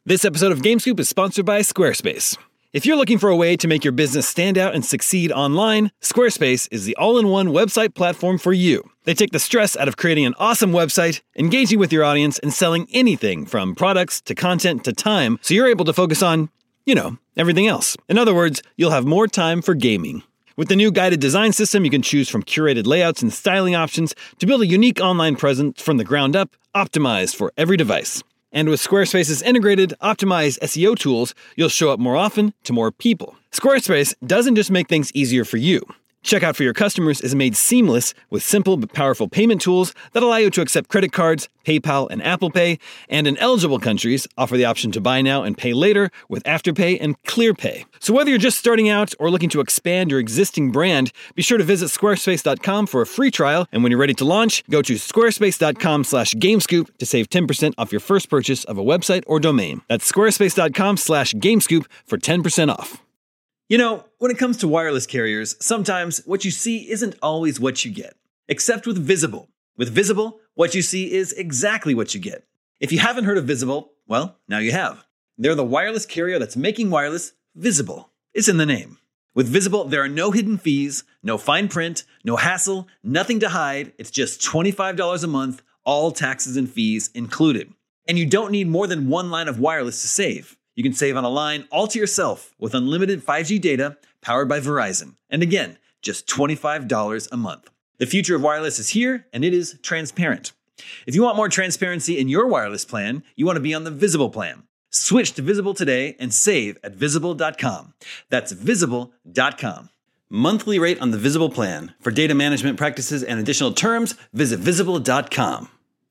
This episode of GameScoop is sponsored by Squarespace. If you're looking for a way to make your business stand out and succeed online, Squarespace is the all-in-one website platform for you. They take the stress out of creating an awesome website, engaging with your audience, and selling anything from products to content to time, so you're able to focus on, everything else. In other words, you'll have more time for gaming. With the new guided design system, you can choose from curated layouts and styling options to build a unique online presence from the ground up, optimized for every device. And with Squarespace's integrated, optimized SEO tools, you'll show up more often to more people. Squarespace doesn't just make things easier for you. Checkout for your customers is made seamless with simple but powerful payment tools that allow you to accept credit cards, PayPal, and Apple Pay, and in eligible countries, offer the option to buy now and pay later with Afterpay and ClearPay. So whether you're just starting out or looking to expand your existing brand, be sure to visit squarespace.com for a free trial, and when you're ready to launch, go to squarespace.com/gamescoop to save 10% off your first purchase of a website or domain. That's squarespace.com/gamescoop for 10% off. When it comes to wireless carriers, sometimes what you see isn't always what you get. Except with Visible. With Visible, what you see is exactly what you get. If you haven't heard of Visible, well, now you have. They're the wireless carrier that's making wireless visible. It's in the name. With Visible, there are no hidden fees, no fine print, no hassle, nothing to hide. It's just $25 a month, all taxes and fees included. And you don't need more than one line of wireless to save. You can save on a line all to yourself with unlimited 5G data powered by Verizon. And again, just $25 a month. The future of wireless is here, and it is transparent. If you want more transparency in your wireless plan, you want to be on the Visible plan. Switch to Visible today and save at Visible.com. That's Visible.com. Monthly rate on the Visible plan. For data management practices and additional terms, visit Visible.com.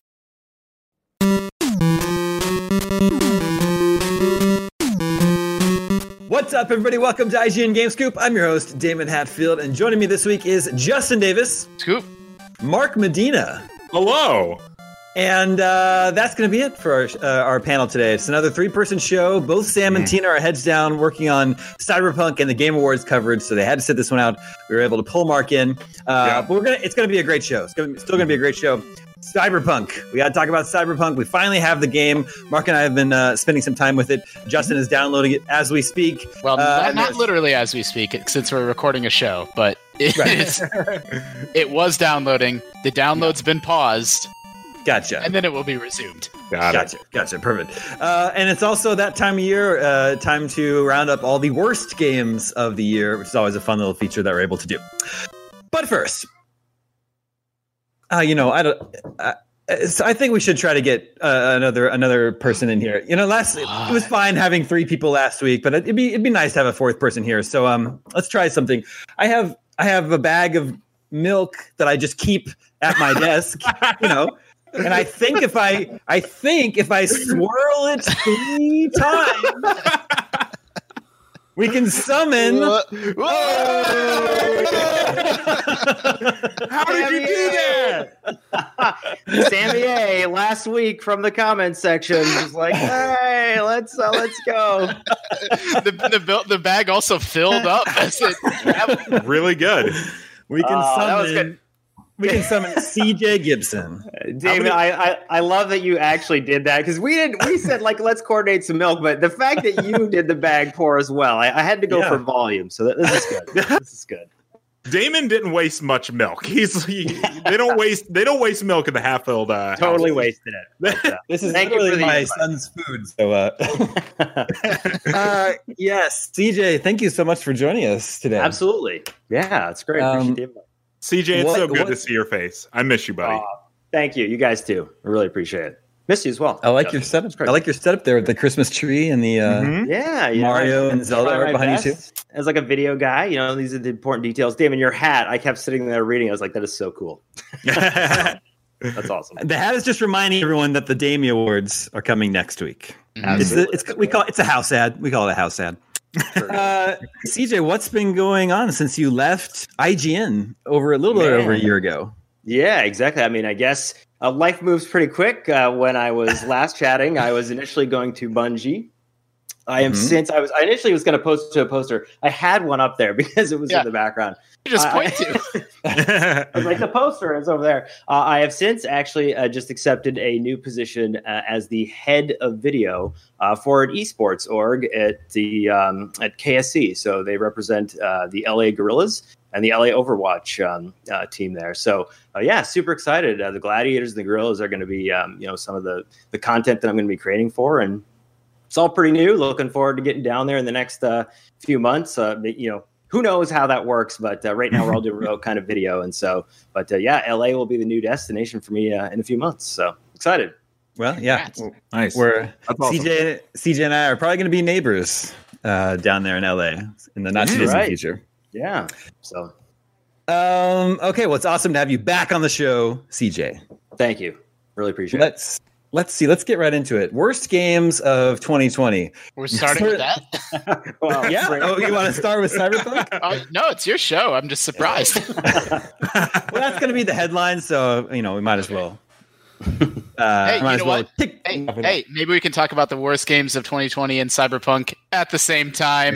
What's up, everybody? Welcome to IGN Game Scoop. I'm your host, Damon Hatfield, and joining me this week is Justin Davis. Scoop. Mark Medina. Hello. And that's going to be it for our panel today. It's another three-person show. Both Sam and Tina are heads down working on Cyberpunk and the Game Awards coverage, so they had to sit this one out. We were able to pull Mark in. But it's going to be a great show. It's still going to be a great show. Cyberpunk. We got to talk about Cyberpunk. We finally have the game. Mark and I have been spending some time with it. Justin is downloading it as we speak. Well, not literally as we speak, since we're recording a show, but it was downloading. The download's been paused. Gotcha. And then it will be resumed. Gotcha. Perfect. And it's also that time of year, time to round up all the worst games of the year, which is always a fun little feature that we're able to do. But first, I think we should try to get another person in here. It was fine having three people last week, but it'd be nice to have a fourth person here. So let's try something. I have a bag of milk that I just keep at my desk, and I think if I swirl it 3 times, we can summon. How did you do that? Sammy A last week from the comments section was like, "Hey, let's go." The bag also filled up as it really good. We can summon CJ Gibson. Damon, I love that you actually did that, because we said let's coordinate some milk, but the fact that you did the bag pour as well, I had to go for volume. So this is good. This is good. Damon didn't waste much milk. They don't waste milk in the half-filled. Totally wasted it. This is literally my son's food. So, yes, CJ, thank you so much for joining us today. Absolutely. Yeah, it's great. CJ, it's so good to see your face. I miss you, buddy. Thank you. You guys too. I really appreciate it. Miss you as well. I like your setup. I like your setup there with the Christmas tree and the Mario and Zelda art behind you too. As like a video guy, these are the important details. Damon, your hat, I kept sitting there reading. I was like, that is so cool. That's awesome. The hat is just reminding everyone that the Damie Awards are coming next week. It's a house ad. We call it a house ad. CJ, what's been going on since you left IGN over a little bit over a year ago? Yeah, exactly. I mean, I guess life moves pretty quick. When I was last chatting, I was initially going to Bungie. I am since I initially was going to post to a poster. I had one up there because it was in the background. You just point to. I was like, the poster is over there. I have since actually just accepted a new position as the head of video for an esports org at the at KSC. So they represent the LA Gorillas and the LA Overwatch team there. So super excited. The Gladiators and the Gorillas are going to be some of the content that I'm going to be creating for, and it's all pretty new. Looking forward to getting down there in the next few months. Who knows how that works, but right now we're all doing remote kind of video. And so, LA will be the new destination for me in a few months. So excited. Well, yeah. Nice. Awesome. CJ and I are probably going to be neighbors down there in LA in the not too distant future. Yeah. So, okay. Well, it's awesome to have you back on the show, CJ. Thank you. Really appreciate it. Let's see. Let's get right into it. Worst games of 2020. We're starting with that? Well, yeah. Oh, you want to start with Cyberpunk? No, it's your show. I'm just surprised. Well, that's going to be the headline, so we might as well. Hey, you know what? Hey, maybe we can talk about the worst games of 2020 and Cyberpunk at the same time.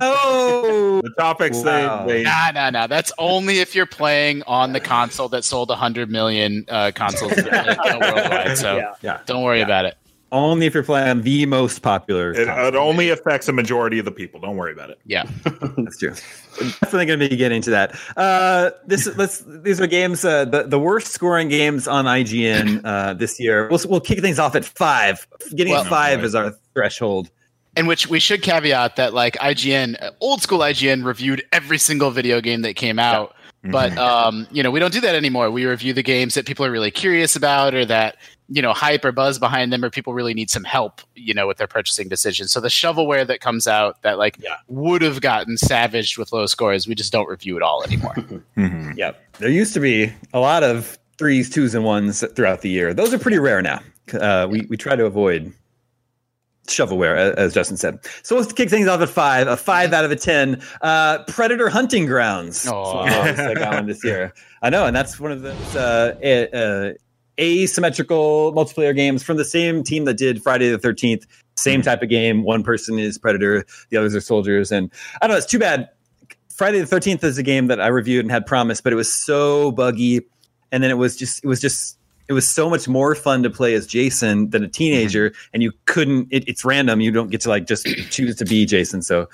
Oh, the topics. Wow. Nah. That's only if you're playing on the console that sold 100 million consoles worldwide. So don't worry about it. Only if you're playing the most popular. It only affects a majority of the people. Don't worry about it. Yeah, that's true. We're definitely going to be getting to that. These are games. The worst scoring games on IGN this year. We'll kick things off at 5. Getting 5 is our threshold. In which we should caveat that IGN, old school IGN, reviewed every single video game that came out. Yeah. But we don't do that anymore. We review the games that people are really curious about, or that hype or buzz behind them, or people really need some help, with their purchasing decisions. So the shovelware that comes out that would have gotten savaged with low scores, we just don't review at all anymore. Yep. There used to be a lot of 3s, 2s, and 1s throughout the year. Those are pretty rare now. We try to avoid shovelware, as Justin said. So let's kick things off at 5. A 5 out of a 10. Predator Hunting Grounds. Oh, I got one this year. I know, and that's one of those asymmetrical multiplayer games from the same team that did Friday the 13th. Same type of game. One person is Predator, the others are soldiers. And I don't know, it's too bad. Friday the 13th is a game that I reviewed and had promised, but it was so buggy. And then it was so much more fun to play as Jason than a teenager. And you couldn't, it's random. You don't get to just choose to be Jason. So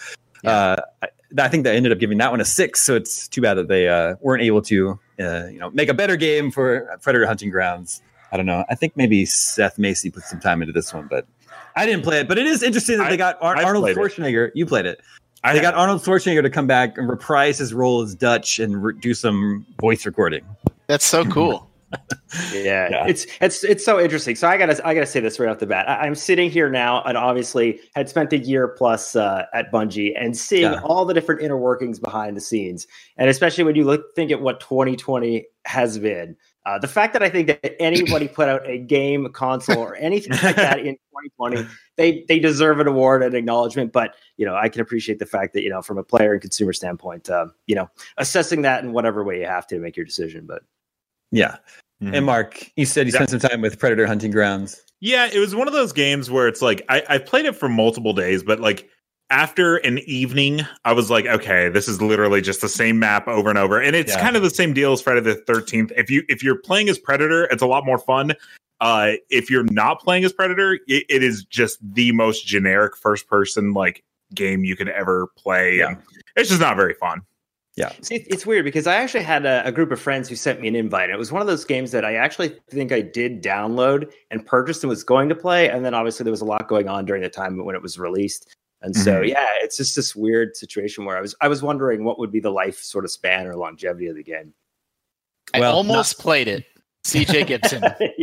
I think they ended up giving that one a 6. So it's too bad that they weren't able to make a better game for Predator Hunting Grounds. I don't know. I think maybe Seth Macy put some time into this one, but I didn't play it. But it is interesting that they got Arnold Schwarzenegger. You played it. They got Arnold Schwarzenegger to come back and reprise his role as Dutch and do some voice recording. That's so cool. Yeah, it's so interesting. So I gotta say this right off the bat. I'm sitting here now, and obviously had spent a year plus at Bungie, and seeing all the different inner workings behind the scenes, and especially when you think at what 2020 has been. The fact that I think that anybody put out a game, console, or anything like that in 2020, they deserve an award and acknowledgement. But I can appreciate the fact that from a player and consumer standpoint, assessing that in whatever way you have to make your decision. But yeah. And Mark, you said you spent some time with Predator Hunting Grounds. Yeah, it was one of those games where it's I played it for multiple days, but after an evening, I was like, okay, this is literally just the same map over and over. And it's kind of the same deal as Friday the 13th. If you're playing as Predator, it's a lot more fun. If you're not playing as Predator, it is just the most generic first person game you could ever play. Yeah. And it's just not very fun. Yeah. See, it's weird because I actually had a group of friends who sent me an invite. It was one of those games that I actually think I did download and purchased and was going to play. And then obviously there was a lot going on during the time when it was released. And so, it's just this weird situation where I was wondering what would be the life sort of span or longevity of the game. I almost played it. CJ Gibson.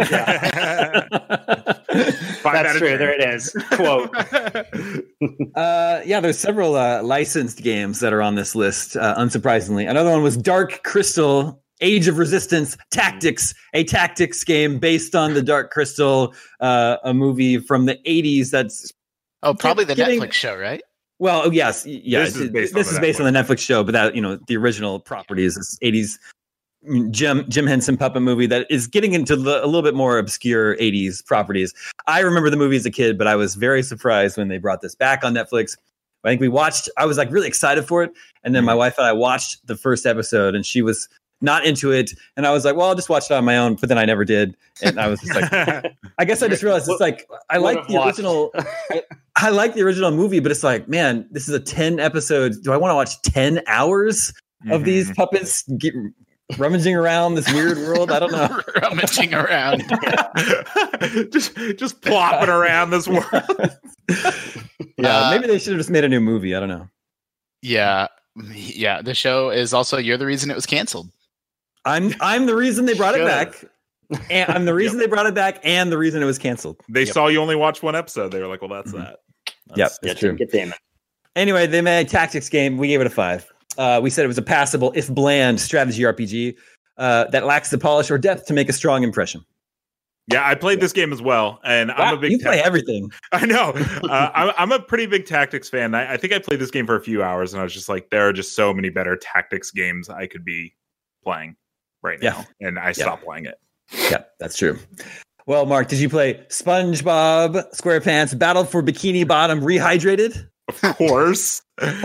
That's true. There it is. Quote. There's several licensed games that are on this list, unsurprisingly. Another one was Dark Crystal, Age of Resistance Tactics, a tactics game based on the Dark Crystal, a movie from the 80s that's... Oh, probably the Netflix show, right? Well, yes. Yeah, this is based on the Netflix show, but that, the original property is this 80s Jim Henson puppet movie that is getting into a little bit more obscure 80s properties. I remember the movie as a kid, but I was very surprised when they brought this back on Netflix. I think I was like really excited for it. And then my wife and I watched the first episode and she was not into it. And I was like, well, I'll just watch it on my own. But then I never did. And I was just like, I guess I just realized it's like, I like the original. I like the original movie, but it's like, man, this is a 10 episodes. Do I want to watch 10 hours of these puppets rummaging around this weird world? I don't know. Rummaging around. just plopping around this world. Maybe they should have just made a new movie. I don't know. Yeah. The show is also you're the reason it was canceled. I'm the reason they brought it back. And I'm the reason they brought it back and the reason it was canceled. They saw you only watch one episode. They were like, well, that's that. That's true. Damn it. Anyway, they made a tactics game. We gave it a 5. We said it was a passable, if bland, strategy RPG that lacks the polish or depth to make a strong impression. Yeah, I played this game as well, and wow, I'm a big. You play everything. I know. I'm a pretty big tactics fan. I think I played this game for a few hours, and I was just like, there are just so many better tactics games I could be playing right now, and I stopped playing it. Yeah, that's true. Well, Mark, did you play SpongeBob SquarePants Battle for Bikini Bottom Rehydrated? Of course.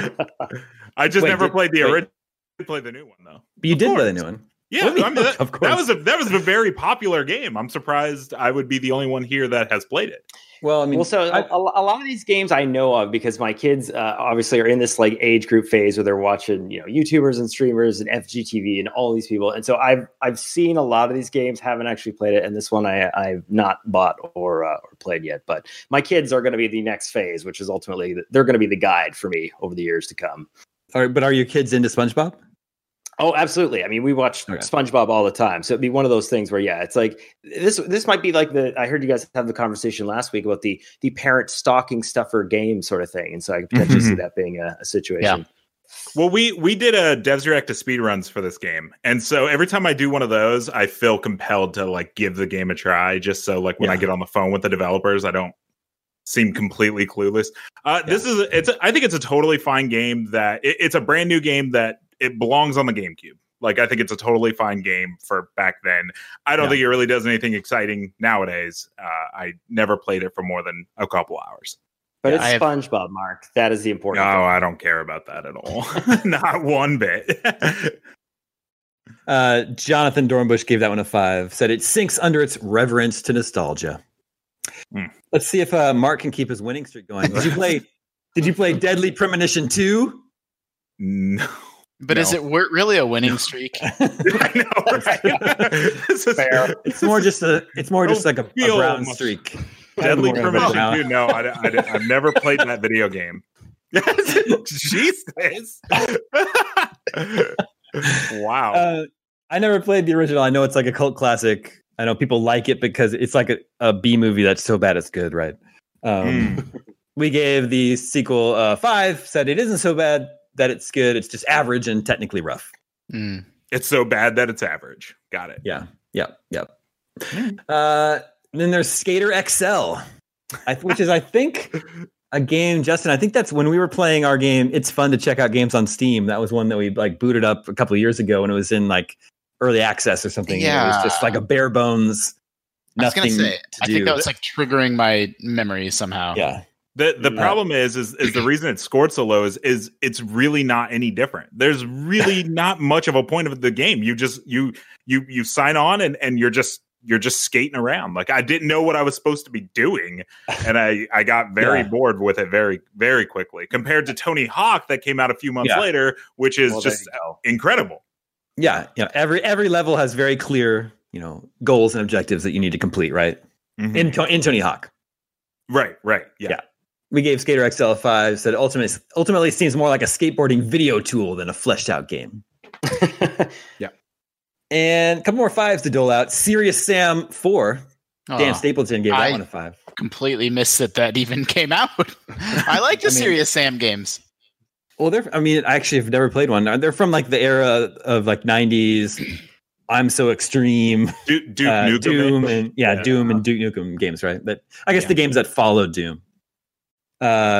I just never played the original. I played the new one though. But you did play the new one. Yeah, I mean, of course. That was a very popular game. I'm surprised I would be the only one here that has played it. Well, I mean, a lot of these games I know of because my kids obviously are in this like age group phase where they're watching, YouTubers and streamers and FGTV and all these people. And so I've seen a lot of these games, haven't actually played it. And this one I've not bought or played yet. But my kids are going to be the next phase, which is ultimately they're going to be the guide for me over the years to come. All right, but are your kids into SpongeBob? Oh, absolutely. I mean, we watch SpongeBob all the time. So it'd be one of those things where, it's like this might be like I heard you guys have the conversation last week about the parent stocking stuffer game sort of thing. And so I could potentially see that being a situation. Yeah. Well, we did a Devs Direct to speedruns for this game. And so every time I do one of those, I feel compelled to like give the game a try just so like when I get on the phone with the developers, I don't seem completely clueless. I think it's a totally fine game that it's a brand new game that it belongs on the GameCube. Like, I think it's a totally fine game for back then. I don't think it really does anything exciting nowadays. I never played it for more than a couple hours. But it's SpongeBob, Mark. That is the important thing. I don't care about that at all. Not one bit. Jonathan Dornbush gave that one a 5. Said it sinks under its reverence to nostalgia. Let's see if Mark can keep his winning streak going. Did you play Deadly Premonition 2? No. But is it really a winning streak? I know, right? This is fair. It's more just like a brown streak. Deadly Premonition 2. No, I've never played that video game. Jesus. Wow. I never played the original. I know it's like a cult classic. I know people like it because it's like a B movie that's so bad it's good, right? We gave the sequel 5. Said it isn't so bad that it's good. It's just average and technically rough. It's so bad that it's average. Got it. Yeah. Then there's Skater XL, which is, I think, a game, Justin. I think that's when we were playing our game. It's fun to check out games on Steam. That was one that we like booted up a couple of years ago when it was in like early access or something. Yeah. It was just like a bare bones. Nothing I was gonna say, I think that was like triggering my memory somehow. Yeah. The problem is the reason it scored so low is it's really not any different. There's really not much of a point of the game. You just you sign on and you're just skating around. Like, I didn't know what I was supposed to be doing, and I got very bored with it very, very quickly compared to Tony Hawk that came out a few months later, which is just incredible. Yeah. Every level has very clear, goals and objectives that you need to complete, right? In Tony Hawk. Right. Yeah. We gave Skater XL a 5. Said ultimately seems more like a skateboarding video tool than a fleshed out game. Yeah. And a couple more 5s to dole out. Serious Sam 4. Dan Stapleton gave that one a 5. Completely missed that even came out. I like the Serious Sam games. Well, I actually have never played one. They're from like the era of like 90s. I'm So Extreme, Duke Nukem, Doom, and Doom and Duke Nukem games, right? But I guess the games that followed Doom.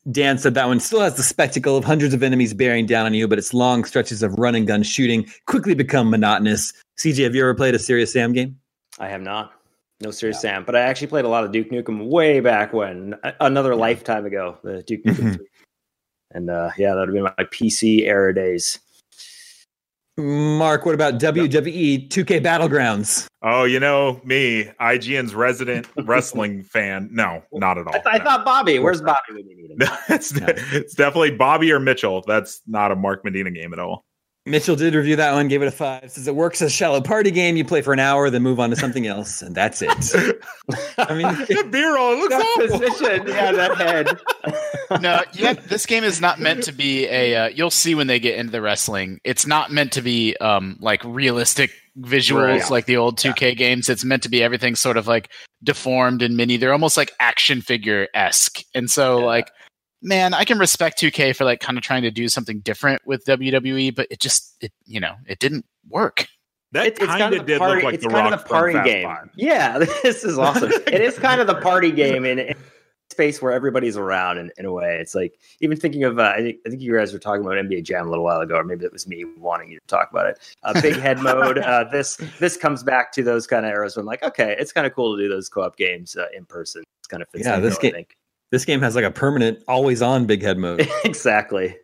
Dan said that one still has the spectacle of hundreds of enemies bearing down on you, but its long stretches of run and gun shooting quickly become monotonous. CJ, have you ever played a Serious Sam game? I have not. No Serious Sam, but I actually played a lot of Duke Nukem way back when, another lifetime ago, the Duke Nukem 3. And that would have been my PC era days. Mark, what about WWE 2K Battlegrounds? Oh, me, IGN's resident wrestling fan. No, not at all. I thought Bobby. Where's Bobby when you need him? It's definitely Bobby or Mitchell. That's not a Mark Medina game at all. Mitchell did review that one, gave it a 5. Says it works as a shallow party game. You play for an hour, then move on to something else, and that's it. I mean, that B-roll looks awful. Position, that head. No, this game is not meant to be a. You'll see when they get into the wrestling. It's not meant to be like realistic visuals like the old 2K games. It's meant to be everything sort of like deformed and mini. They're almost like action figure-esque, and so man, I can respect 2K for like kind of trying to do something different with WWE, but it didn't work. That kind of did look like the Rock kind of the party game. 5. Yeah, this is awesome. It is kind of the party game in a space where everybody's around in a way. It's like, even thinking of, I think you guys were talking about NBA Jam a little while ago, or maybe it was me wanting you to talk about it. Big head mode. This comes back to those kind of eras where I'm like, okay, it's kind of cool to do those co-op games in person. It's kind of fits in, I think. This game has like a permanent, always-on big head mode. Exactly.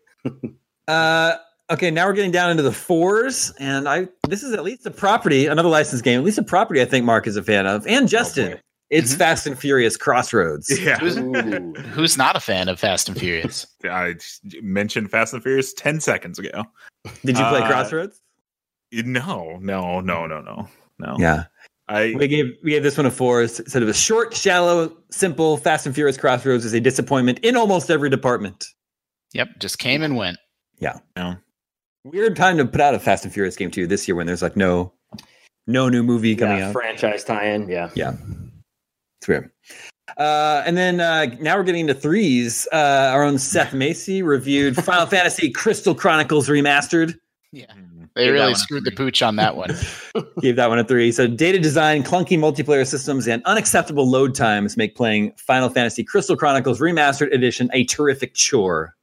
Okay, now we're getting down into the 4s, and this is at least a property, another licensed game, at least a property I think Mark is a fan of, and Justin. It's Fast and Furious Crossroads. Yeah. Who's not a fan of Fast and Furious? I mentioned Fast and Furious 10 seconds ago. Did you play Crossroads? No. Yeah. We gave this one a 4. Said it was short, shallow, simple. Fast and Furious Crossroads is a disappointment in almost every department. Yep, just came and went. Yeah. Weird time to put out a Fast and Furious game too this year when there's like no new movie coming out. Franchise tie-in. Yeah. It's weird. And then now we're getting into 3s. Our own Seth Macy reviewed Final Fantasy Crystal Chronicles Remastered. Yeah. They really screwed the pooch on that one. Gave that one a 3. So data design, clunky multiplayer systems, and unacceptable load times make playing Final Fantasy Crystal Chronicles Remastered Edition a terrific chore.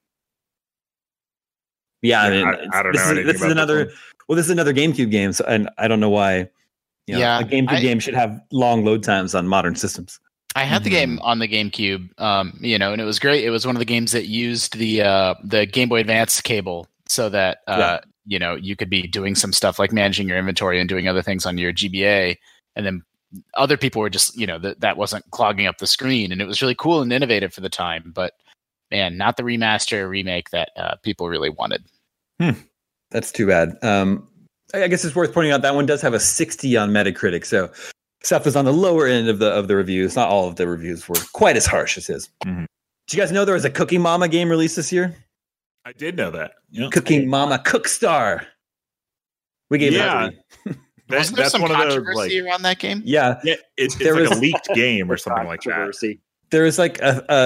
Yeah, I don't know. This is another GameCube game, so, and I don't know why. A GameCube game should have long load times on modern systems. I had the game on the GameCube, and it was great. It was one of the games that used the Game Boy Advance cable so that you could be doing some stuff like managing your inventory and doing other things on your GBA, and then other people were just that wasn't clogging up the screen, and it was really cool and innovative for the time. But man, not the remake that people really wanted. That's too bad. I guess it's worth pointing out that one does have a 60 on Metacritic, so Seth was on the lower end of the reviews. Not all of the reviews were quite as harsh as his. Mm-hmm. Did you guys know there was a Cooking Mama game released this year? I did know that. Yeah. Cooking Mama Cookstar. We gave that. Wasn't there some controversy around that game? Yeah. It's like a leaked game or something like that. There was like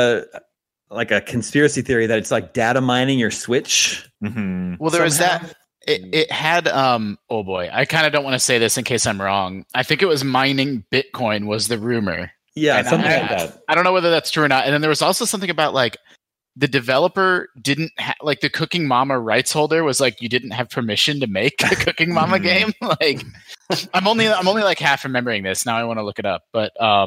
a conspiracy theory that it's like data mining your Switch. Mm-hmm. Well, there was that. It had oh boy, I kind of don't want to say this in case I'm wrong. I think it was mining Bitcoin was the rumor. Yeah, and something like that. I don't know whether that's true or not. And then there was also something about like the developer didn't like the Cooking Mama rights holder was like you didn't have permission to make the Cooking Mama game. Like I'm only like half remembering this. Now I want to look it up, but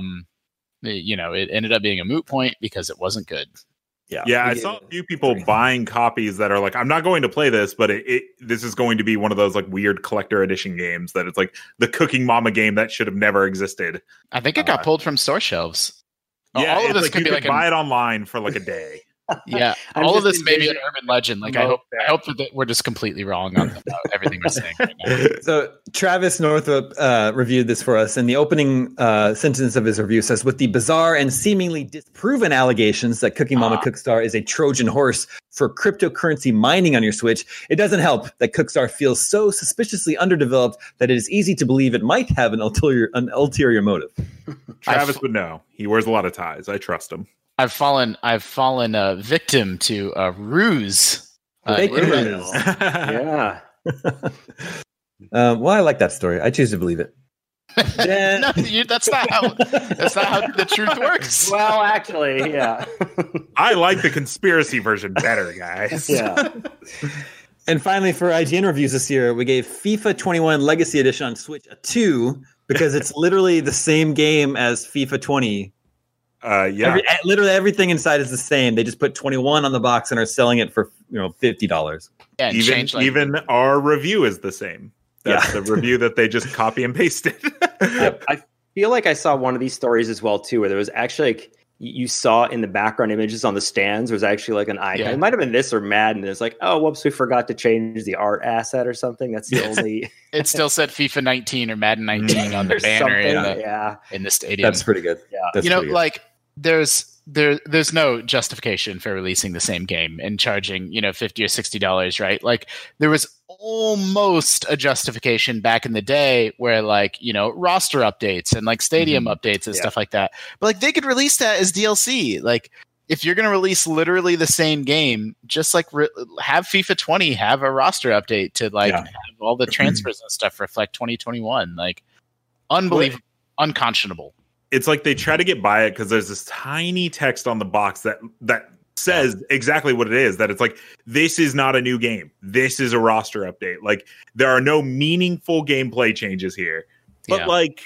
it ended up being a moot point because it wasn't good. Yeah, I saw a few people buying copies that are like, I'm not going to play this, but this is going to be one of those like weird collector edition games that it's like the Cooking Mama game that should have never existed. I think it got pulled from store shelves. Yeah, all of this could be like buy it online for like a day. Yeah, all of this may be an urban legend. Like I hope that we're just completely wrong on everything we're saying right now. So Travis Northrop reviewed this for us, and the opening sentence of his review says, "With the bizarre and seemingly disproven allegations that Cooking Mama Cookstar is a Trojan horse for cryptocurrency mining on your Switch, it doesn't help that Cookstar feels so suspiciously underdeveloped that it is easy to believe it might have an ulterior motive." Travis would know. He wears a lot of ties. I trust him. I've fallen victim to a ruse. Yeah. Well, I like that story. I choose to believe it. Then, No, that's not how the truth works. well, actually, yeah. I like the conspiracy version better, guys. Yeah. And finally, for IGN reviews this year, we gave FIFA 21 Legacy Edition on Switch a 2 because it's literally the same game as FIFA 20. Yeah. Literally everything inside is the same. They just put 21 on the box and are selling it for $50. Yeah, and even our review is the same. That's the review that they just copy and pasted. I feel like I saw one of these stories as well too, where there was actually like you saw in the background images on the stands, there was actually like an icon. Yeah. It might have been this or Madden. It's like, oh, whoops, we forgot to change the art asset or something. That's the only. It still said FIFA 19 or Madden 19 on the banner in the stadium. That's pretty good. Yeah, That's pretty good. like there's no justification for releasing the same game and charging $50 or $60, right? Like there was almost a justification back in the day where roster updates and like stadium updates and stuff like that, but like they could release that as DLC. Like if you're going to release literally the same game, just like have FIFA 20 have a roster update to have all the transfers and stuff reflect 2021. Like unbelievable, unconscionable. It's like they try to get by it because there's this tiny text on the box that says exactly what it is. That it's like, this is not a new game. This is a roster update. Like there are no meaningful gameplay changes here. But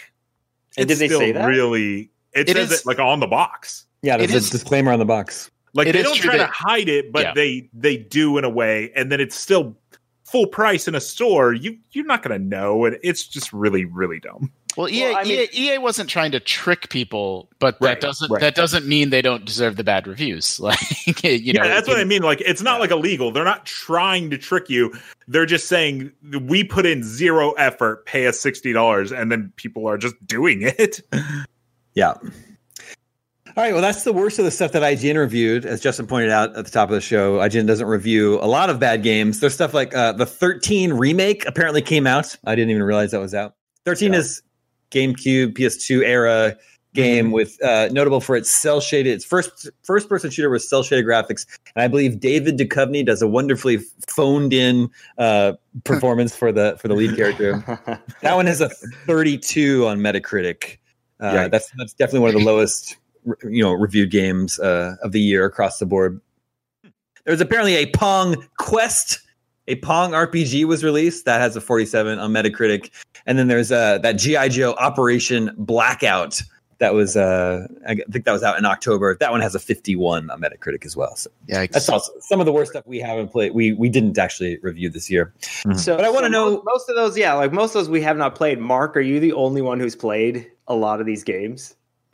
and did they say that? Really, it says it like on the box. Yeah, there's a disclaimer on the box. Like they don't try to hide it, but they do in a way, and then it's still full price in a store. You're not going to know, and it's just really, really dumb. Well, EA wasn't trying to trick people, but that doesn't mean they don't deserve the bad reviews. Like, that's what I mean. Like, it's not like illegal. They're not trying to trick you. They're just saying we put in zero effort, pay us $60, and then people are just doing it. Yeah. All right. Well, that's the worst of the stuff that IGN reviewed. As Justin pointed out at the top of the show, IGN doesn't review a lot of bad games. There's stuff like the 13 remake apparently came out. I didn't even realize that was out. 13 is GameCube, PS2 era game with notable for its cell shaded. Its first person shooter with cell shaded graphics, and I believe David Duchovny does a wonderfully phoned in performance for the lead character. That one has a 32 on Metacritic. That's definitely one of the lowest reviewed games of the year across the board. There's apparently a Pong Quest. A Pong RPG was released that has a 47 on Metacritic, and then there's that G.I. Joe Operation Blackout that was I think that was out in October. That one has a 51 on Metacritic as well. So that's also some of the worst stuff we haven't played. We didn't actually review this year. So, but I want to know most of those. Yeah, like most of those we have not played. Mark, are you the only one who's played a lot of these games?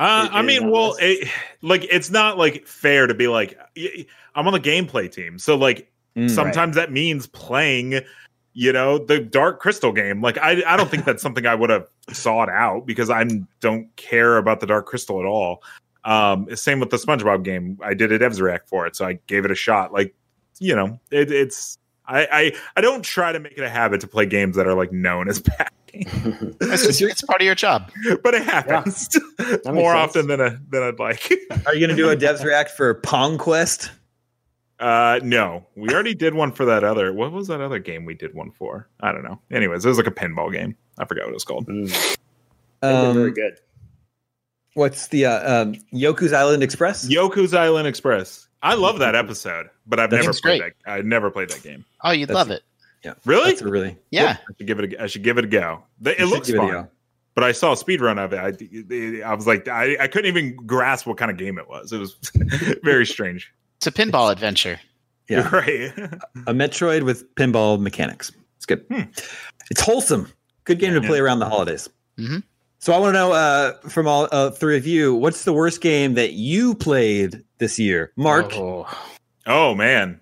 It's not like fair to be like I'm on the gameplay team, so like. Sometimes that means playing, the Dark Crystal game. Like, I don't think that's something I would have sought out because I don't care about the Dark Crystal at all. Same with the SpongeBob game. I did a devs react for it, so I gave it a shot. Like, it's I don't try to make it a habit to play games that are like known as bad games. It's part of your job, but it happens more often than I'd like. Are you going to do a devs react for Pong Quest? No, we already did one for that other. What was that other game we did one for? I don't know. Anyways, it was like a pinball game. I forgot what it was called. Very good. What's the Yoku's Island Express? Yoku's Island Express. I love that episode, but I've never played that. I never played that game. Oh, you'd love it. Yeah, really? Yeah. I should give it a go. It looks fun. But I saw a speed run of it. I was like, I couldn't even grasp what kind of game it was. It was very strange. It's a pinball adventure. Yeah. Right. A Metroid with pinball mechanics. It's good. It's wholesome. Good game to play around the holidays. Mm-hmm. So I want to know from all three of you, what's the worst game that you played this year? Mark? Oh man.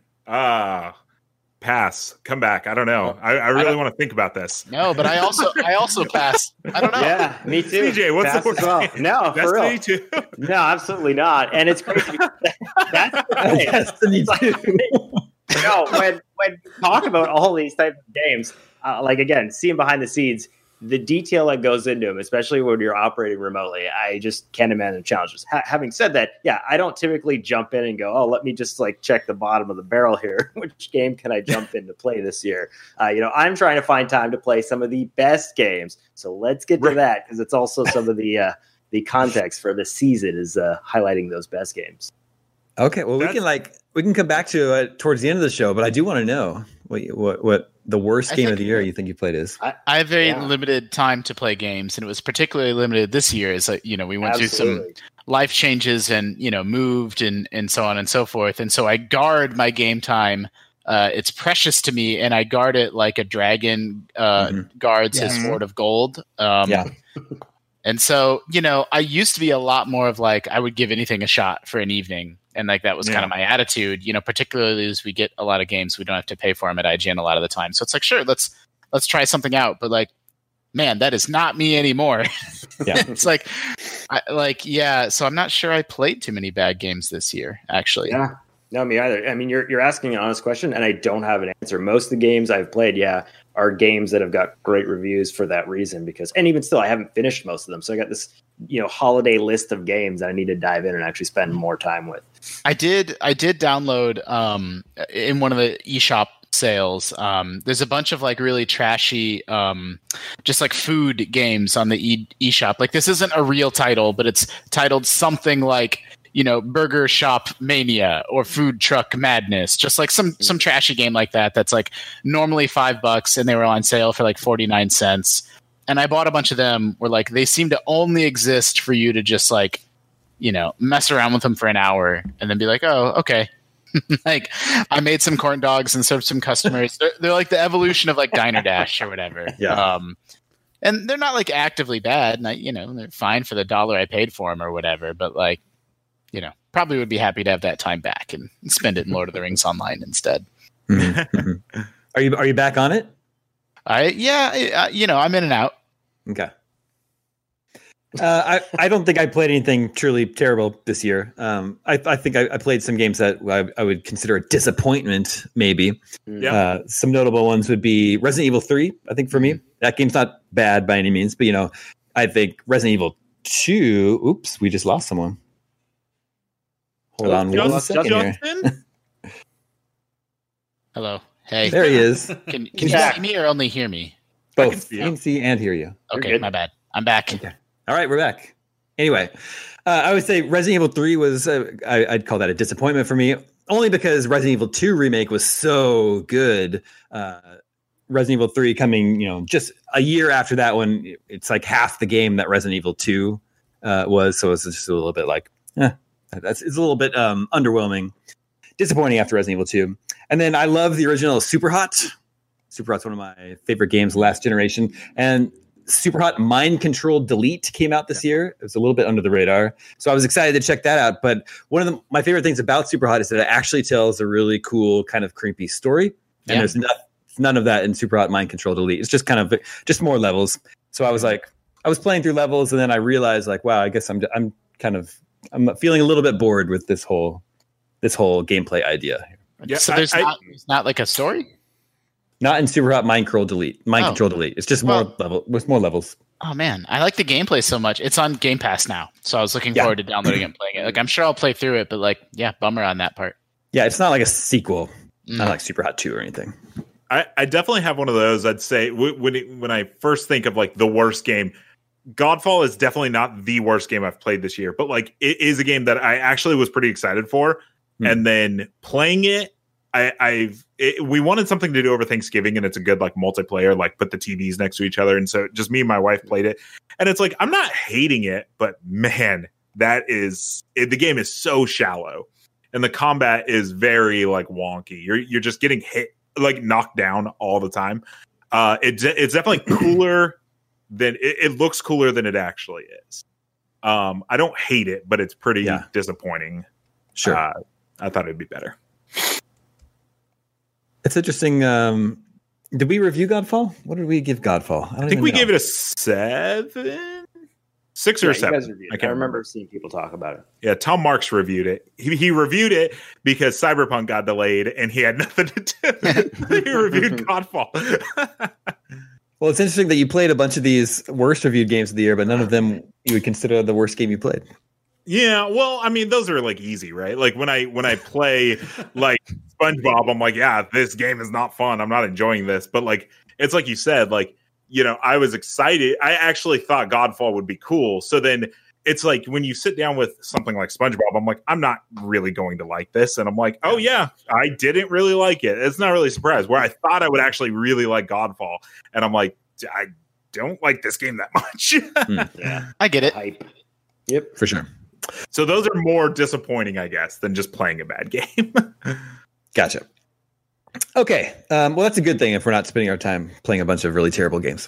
Pass. Come back. I don't know. I really want to think about this. No, but I also passed. I don't know. Yeah, me too. CJ, what's the worst? Well. No, for real. Destiny 2? No, absolutely not. And it's crazy. That's the thing. Destiny 2. No, when we talk about all these types of games, like again, seeing behind the scenes, the detail that goes into them, especially when you're operating remotely, I just can't imagine the challenges. Having said that, yeah, I don't typically jump in and go, oh, let me just like check the bottom of the barrel here. Which game can I jump in to play this year? I'm trying to find time to play some of the best games. So let's get to that, because it's also some of the context for the season is highlighting those best games. Okay, well, we can come back to it towards the end of the show, but I do want to know what the worst game of the year you think you played is. I have very limited time to play games, and it was particularly limited this year. Is we went through some life changes and moved and so on and so forth, and so I guard my game time. It's precious to me, and I guard it like a dragon guards his sword of gold. And so, I used to be a lot more of like, I would give anything a shot for an evening. And like, that was kind of my attitude, particularly as we get a lot of games, we don't have to pay for them at IGN a lot of the time. So it's like, sure, let's try something out. But like, man, that is not me anymore. Yeah. It's like, so I'm not sure I played too many bad games this year, actually. Yeah. No, me either. I mean, you're asking an honest question, and I don't have an answer. Most of the games I've played, are games that have got great reviews for that reason. And even still, I haven't finished most of them. So I got this, holiday list of games that I need to dive in and actually spend more time with. I did download in one of the eShop sales. There's a bunch of like really trashy, just like food games on the eShop. Like, this isn't a real title, but it's titled something like, Burger Shop Mania or Food Truck Madness, just like some trashy game like that. That's like normally $5 and they were on sale for like 49 cents. And I bought a bunch of them where like, they seem to only exist for you to just like, mess around with them for an hour and then be like, oh, okay. Like, I made some corn dogs and served some customers. They're like the evolution of like Diner Dash or whatever. Yeah. And they're not like actively bad. And they're fine for the $1 I paid for them or whatever, but like, probably would be happy to have that time back and spend it in Lord of the Rings Online instead. Mm-hmm. Are you back on it? I'm in and out. Okay. I don't think I played anything truly terrible this year. I think I played some games that I would consider a disappointment, maybe. Yeah. Some notable ones would be Resident Evil 3, I think, for me. That game's not bad by any means, but, I think Resident Evil 2... Oops, we just lost someone. Hold on one second here. Hello. Hey. There he is. Can you see me or only hear me? Both. I can see and hear you. Okay, my bad. I'm back. Okay. All right, we're back. Anyway, I would say Resident Evil 3 was, I'd call that a disappointment for me, only because Resident Evil 2 remake was so good. Resident Evil 3 coming, just a year after that one, it's like half the game that Resident Evil 2 was. So it's just a little bit like, it's a little bit underwhelming, disappointing after Resident Evil 2. And then I love the original Super Hot. Super Hot's one of my favorite games, last generation. And Super Hot Mind Control Delete came out this year. It was a little bit under the radar. So I was excited to check that out. But one of my favorite things about Super Hot is that it actually tells a really cool, kind of creepy story. And there's none of that in Super Hot Mind Control Delete. It's just kind of just more levels. So I was playing through levels, and then I realized like, wow, I guess I'm feeling a little bit bored with this whole gameplay idea. Yeah, so there's not like a story? Not in Super Hot Mind Control Delete. It's just more levels. Oh man, I like the gameplay so much. It's on Game Pass now, so I was looking forward to downloading and playing it. Like, I'm sure I'll play through it, but like, bummer on that part. Yeah, it's not like a sequel, not like Super Hot 2 or anything. I definitely have one of those. I'd say when I first think of like the worst game, Godfall is definitely not the worst game I've played this year, but like it is a game that I actually was pretty excited for. And then playing it, we wanted something to do over Thanksgiving, and it's a good like multiplayer, like put the TVs next to each other. And so just me and my wife played it, and it's like, I'm not hating it, but man, the game is so shallow and the combat is very like wonky. You're just getting hit, like knocked down all the time. It's definitely cooler than it looks cooler than it actually is. I don't hate it, but it's pretty disappointing. Sure. I thought it'd be better. It's interesting. Did we review Godfall? What did we give Godfall? I think we gave it a 7, 6 or 7. I remember seeing people talk about it. Yeah, Tom Marks reviewed it. He reviewed it because Cyberpunk got delayed and he had nothing to do. He reviewed Godfall. Well, it's interesting that you played a bunch of these worst reviewed games of the year, but none of them you would consider the worst game you played. Yeah, well, I mean, those are like easy, right? Like when I play like SpongeBob, I'm like, yeah, this game is not fun. I'm not enjoying this. But like, it's like you said, like, I was excited. I actually thought Godfall would be cool. So then it's like when you sit down with something like SpongeBob, I'm like, I'm not really going to like this. And I'm like, oh yeah, I didn't really like it. It's not really a surprise. Where I thought I would actually really like Godfall. And I'm like, I don't like this game that much. Yeah, I get it. Hype. Yep, for sure. So those are more disappointing, I guess, than just playing a bad game. Gotcha. Okay. Well, that's a good thing if we're not spending our time playing a bunch of really terrible games.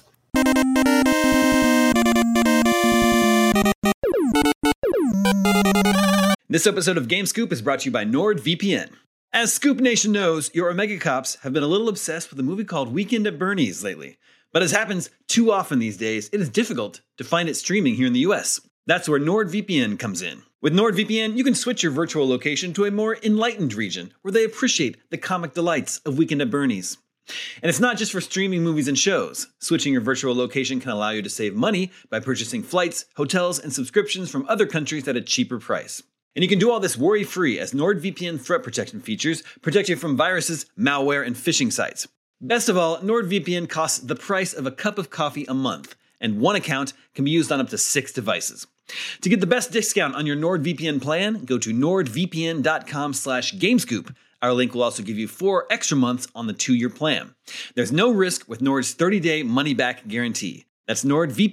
This episode of Game Scoop is brought to you by NordVPN. As Scoop Nation knows, your Omega Cops have been a little obsessed with a movie called Weekend at Bernie's lately. But as happens too often these days, it is difficult to find it streaming here in the US. That's where NordVPN comes in. With NordVPN, you can switch your virtual location to a more enlightened region where they appreciate the comic delights of Weekend at Bernie's. And it's not just for streaming movies and shows. Switching your virtual location can allow you to save money by purchasing flights, hotels, and subscriptions from other countries at a cheaper price. And you can do all this worry-free as NordVPN threat protection features protect you from viruses, malware, and phishing sites. Best of all, NordVPN costs the price of a cup of coffee a month, and one account can be used on up to 6 devices. To get the best discount on your NordVPN plan, go to nordvpn.com/gamescoop. Our link will also give you 4 extra months on the 2-year plan. There's no risk with Nord's 30-day money-back guarantee. That's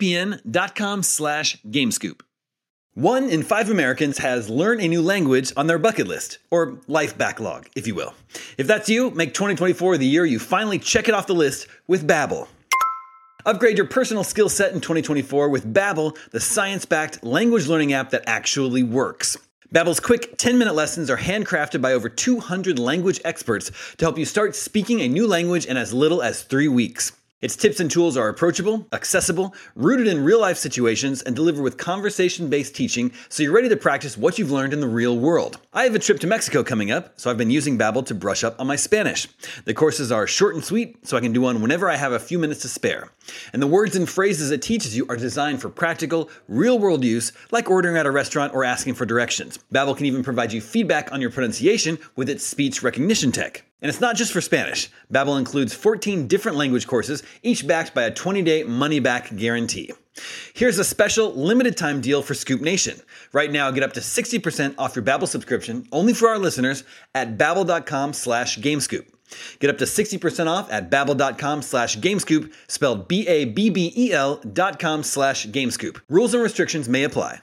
nordvpn.com/gamescoop. 1 in 5 Americans has learn a new language on their bucket list, or life backlog, if you will. If that's you, make 2024 the year you finally check it off the list with Babbel. Upgrade your personal skill set in 2024 with Babbel, the science-backed language learning app that actually works. Babbel's quick 10-minute lessons are handcrafted by over 200 language experts to help you start speaking a new language in as little as 3 weeks. Its tips and tools are approachable, accessible, rooted in real-life situations, and delivered with conversation-based teaching so you're ready to practice what you've learned in the real world. I have a trip to Mexico coming up, so I've been using Babbel to brush up on my Spanish. The courses are short and sweet, so I can do one whenever I have a few minutes to spare. And the words and phrases it teaches you are designed for practical, real-world use, like ordering at a restaurant or asking for directions. Babbel can even provide you feedback on your pronunciation with its speech recognition tech. And it's not just for Spanish. Babbel includes 14 different language courses, each backed by a 20-day money-back guarantee. Here's a special limited-time deal for Scoop Nation. Right now, get up to 60% off your Babbel subscription, only for our listeners, at babbel.com/gamescoop. Get up to 60% off at babbel.com/gamescoop, spelled BABBEL.com/gamescoop. Rules and restrictions may apply.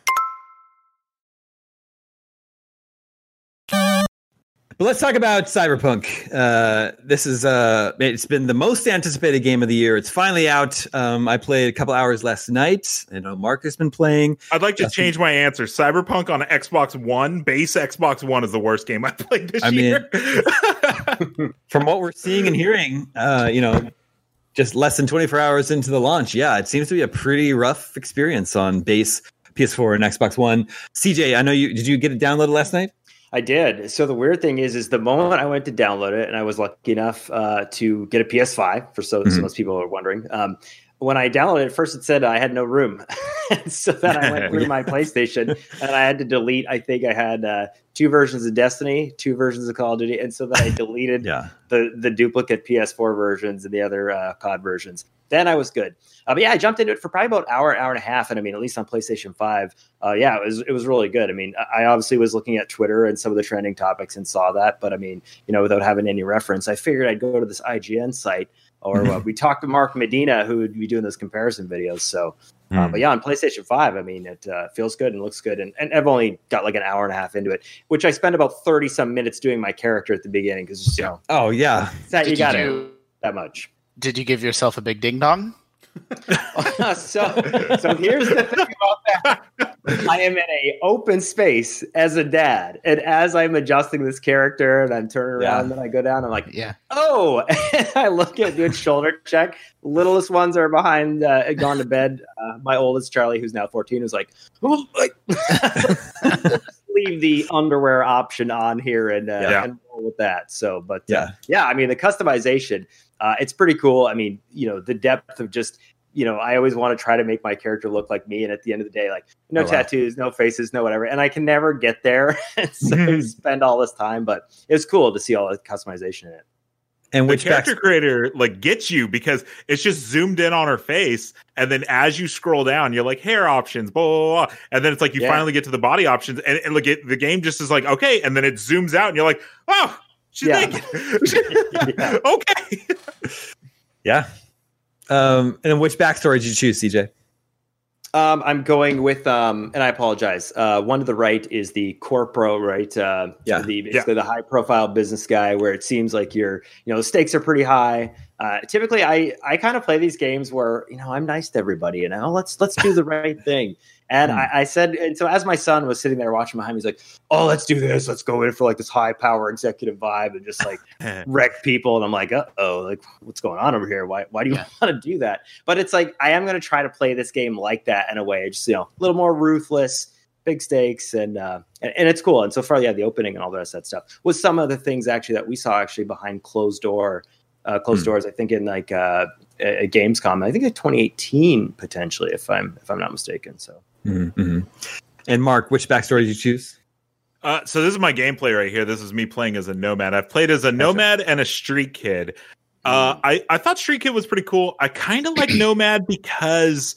But let's talk about Cyberpunk. This is it's been the most anticipated game of the year. It's finally out. I played a couple hours last night. I know Mark has been playing. I'd like to change my answer. Cyberpunk on Xbox One, base Xbox One, is the worst game I played this year. From what we're seeing and hearing, just less than 24 hours into the launch, it seems to be a pretty rough experience on base PS4 and Xbox One. CJ, I know did you get it downloaded last night? I did. So the weird thing is the moment I went to download it, and I was lucky enough to get a PS5, so most people are wondering. When I downloaded it, first it said I had no room. So then I went through my PlayStation, and I had to delete, I think I had 2 versions of Destiny, 2 versions of Call of Duty, and so then I deleted the duplicate PS4 versions and the other COD versions. Then I was good. But I jumped into it for probably about an hour and a half. And I mean, at least on PlayStation 5, it was really good. I mean, I obviously was looking at Twitter and some of the trending topics and saw that. But I mean, without having any reference, I figured I'd go to this IGN site or we talked to Mark Medina, who would be doing those comparison videos. So, on PlayStation 5, I mean, it feels good and looks good. And I've only got like an hour and a half into it, which I spent about 30 some minutes doing my character at the beginning. Because, you got it that much. Did you give yourself a big ding dong? So here's the thing about that. I am in an open space as a dad, and as I'm adjusting this character and I'm turning around, and I go down, I'm like, oh, and I look at good shoulder check. Littlest ones are behind, gone to bed. My oldest, Charlie, who's now 14, was like, leave the underwear option on here and roll cool with that. So, but yeah, I mean, the customization, it's pretty cool. I mean, the depth of just, I always want to try to make my character look like me. And at the end of the day, like no tattoos, no faces, no whatever. And I can never get there. So spend all this time, but it's cool to see all the customization in it. And which character creator like gets you because it's just zoomed in on her face, and then as you scroll down, you're like hair options, blah blah blah, and then it's like you finally get to the body options, and look at the game just is like okay, and then it zooms out, and you're like, oh, she's naked. Okay, yeah. And then which backstory did you choose, CJ? I'm going with, and I apologize. One to the right is the corpro, right? Basically the high profile business guy where it seems like the stakes are pretty high. Typically I kind of play these games where, I'm nice to everybody, let's do the right thing. And I said, and so as my son was sitting there watching behind me, he's like, oh, let's do this. Let's go in for like this high power executive vibe and just like wreck people. And I'm like, uh-oh, like what's going on over here? Why do you want to do that? But it's like, I am going to try to play this game like that in a way, just, a little more ruthless, big stakes. And it's cool. And so far, the opening and all the rest of that stuff was some of the things actually that we saw actually behind closed doors, I think in like a Gamescom, I think like 2018, potentially, if I'm not mistaken. So. Mm-hmm. And Mark, which backstory did you choose? So this is my gameplay right here. This is me playing as a nomad. I've played as a nomad and a street kid. I thought street kid was pretty cool. I kind of like nomad because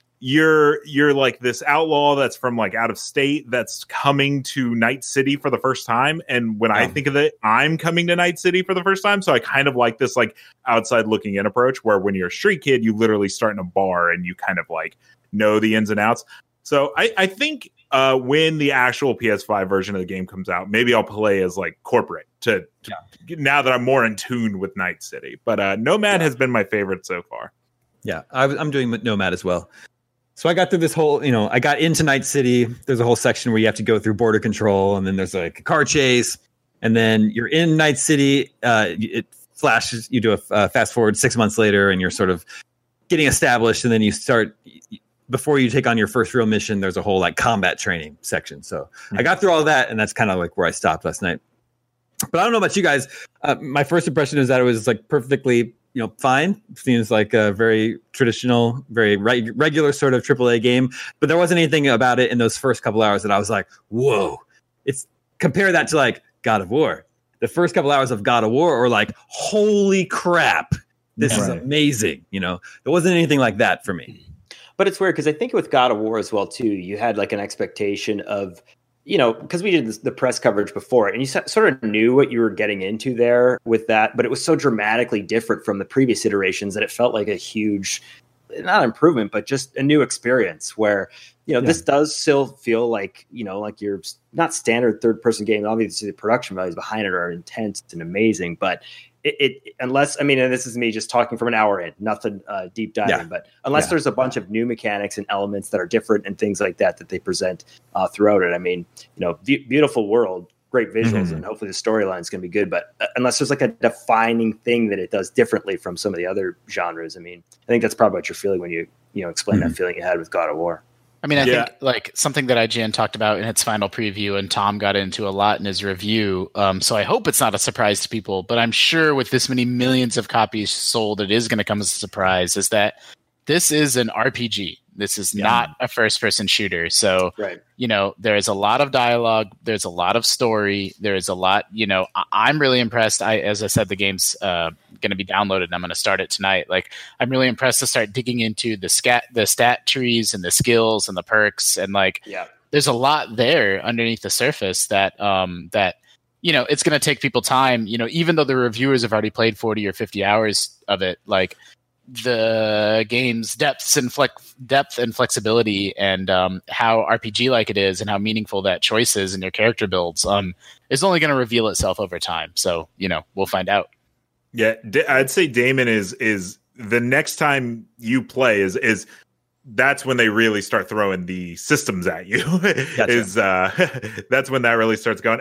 you're like this outlaw that's from like out of state that's coming to Night City for the first time. And when I think of it, I'm coming to Night City for the first time. So I kind of like this like outside looking in approach where when you're a street kid, you literally start in a bar and you kind of like know the ins and outs. So I think when the actual PS5 version of the game comes out, maybe I'll play as like corporate to now that I'm more in tune with Night City. But Nomad has been my favorite so far. Yeah, I'm doing Nomad as well. So I got through this whole, I got into Night City. There's a whole section where you have to go through border control, and then there's like a car chase, and then you're in Night City. It flashes, you do a fast forward 6 months later, and you're sort of getting established, and then you start. Before you take on your first real mission, there's a whole like combat training section. So I got through all of that, and that's kind of like where I stopped last night. But I don't know about you guys. My first impression is that it was like perfectly, fine. Seems like a very traditional, very regular sort of AAA game. But there wasn't anything about it in those first couple hours that I was like, whoa. It's compare that to like God of War. The first couple hours of God of War are like, holy crap, this is amazing. There wasn't anything like that for me. But it's weird because I think with God of War as well, too, you had like an expectation of, because we did the press coverage before it, and you sort of knew what you were getting into there with that. But it was so dramatically different from the previous iterations that it felt like a huge, not improvement, but just a new experience where, this does still feel like, like you're not standard third person game. Obviously, the production values behind it are intense and amazing, but unless, and this is me just talking from an hour in, nothing deep diving, but unless there's a bunch of new mechanics and elements that are different and things like that they present throughout it. Beautiful world, great visuals, and hopefully the storyline is going to be good. But unless there's like a defining thing that it does differently from some of the other genres, I think that's probably what you're feeling when you explain that feeling you had with God of War. I think like something that IGN talked about in its final preview and Tom got into a lot in his review. So I hope it's not a surprise to people, but I'm sure with this many millions of copies sold, it is going to come as a surprise, is that this is an RPG. This is not a first-person shooter. So, there is a lot of dialogue. There's a lot of story. There's a lot, I'm really impressed. As I said, the game's going to be downloaded and I'm going to start it tonight. Like, I'm really impressed to start digging into the stat trees and the skills and the perks. And there's a lot there underneath the surface that it's going to take people time, even though the reviewers have already played 40 or 50 hours of it, like, the game's depth and flexibility and how RPG like it is and how meaningful that choice is in your character builds is only going to reveal itself over time. So, we'll find out. Yeah, I'd say Damon is the next time you play is that's when they really start throwing the systems at you. Gotcha. That's when that really starts going.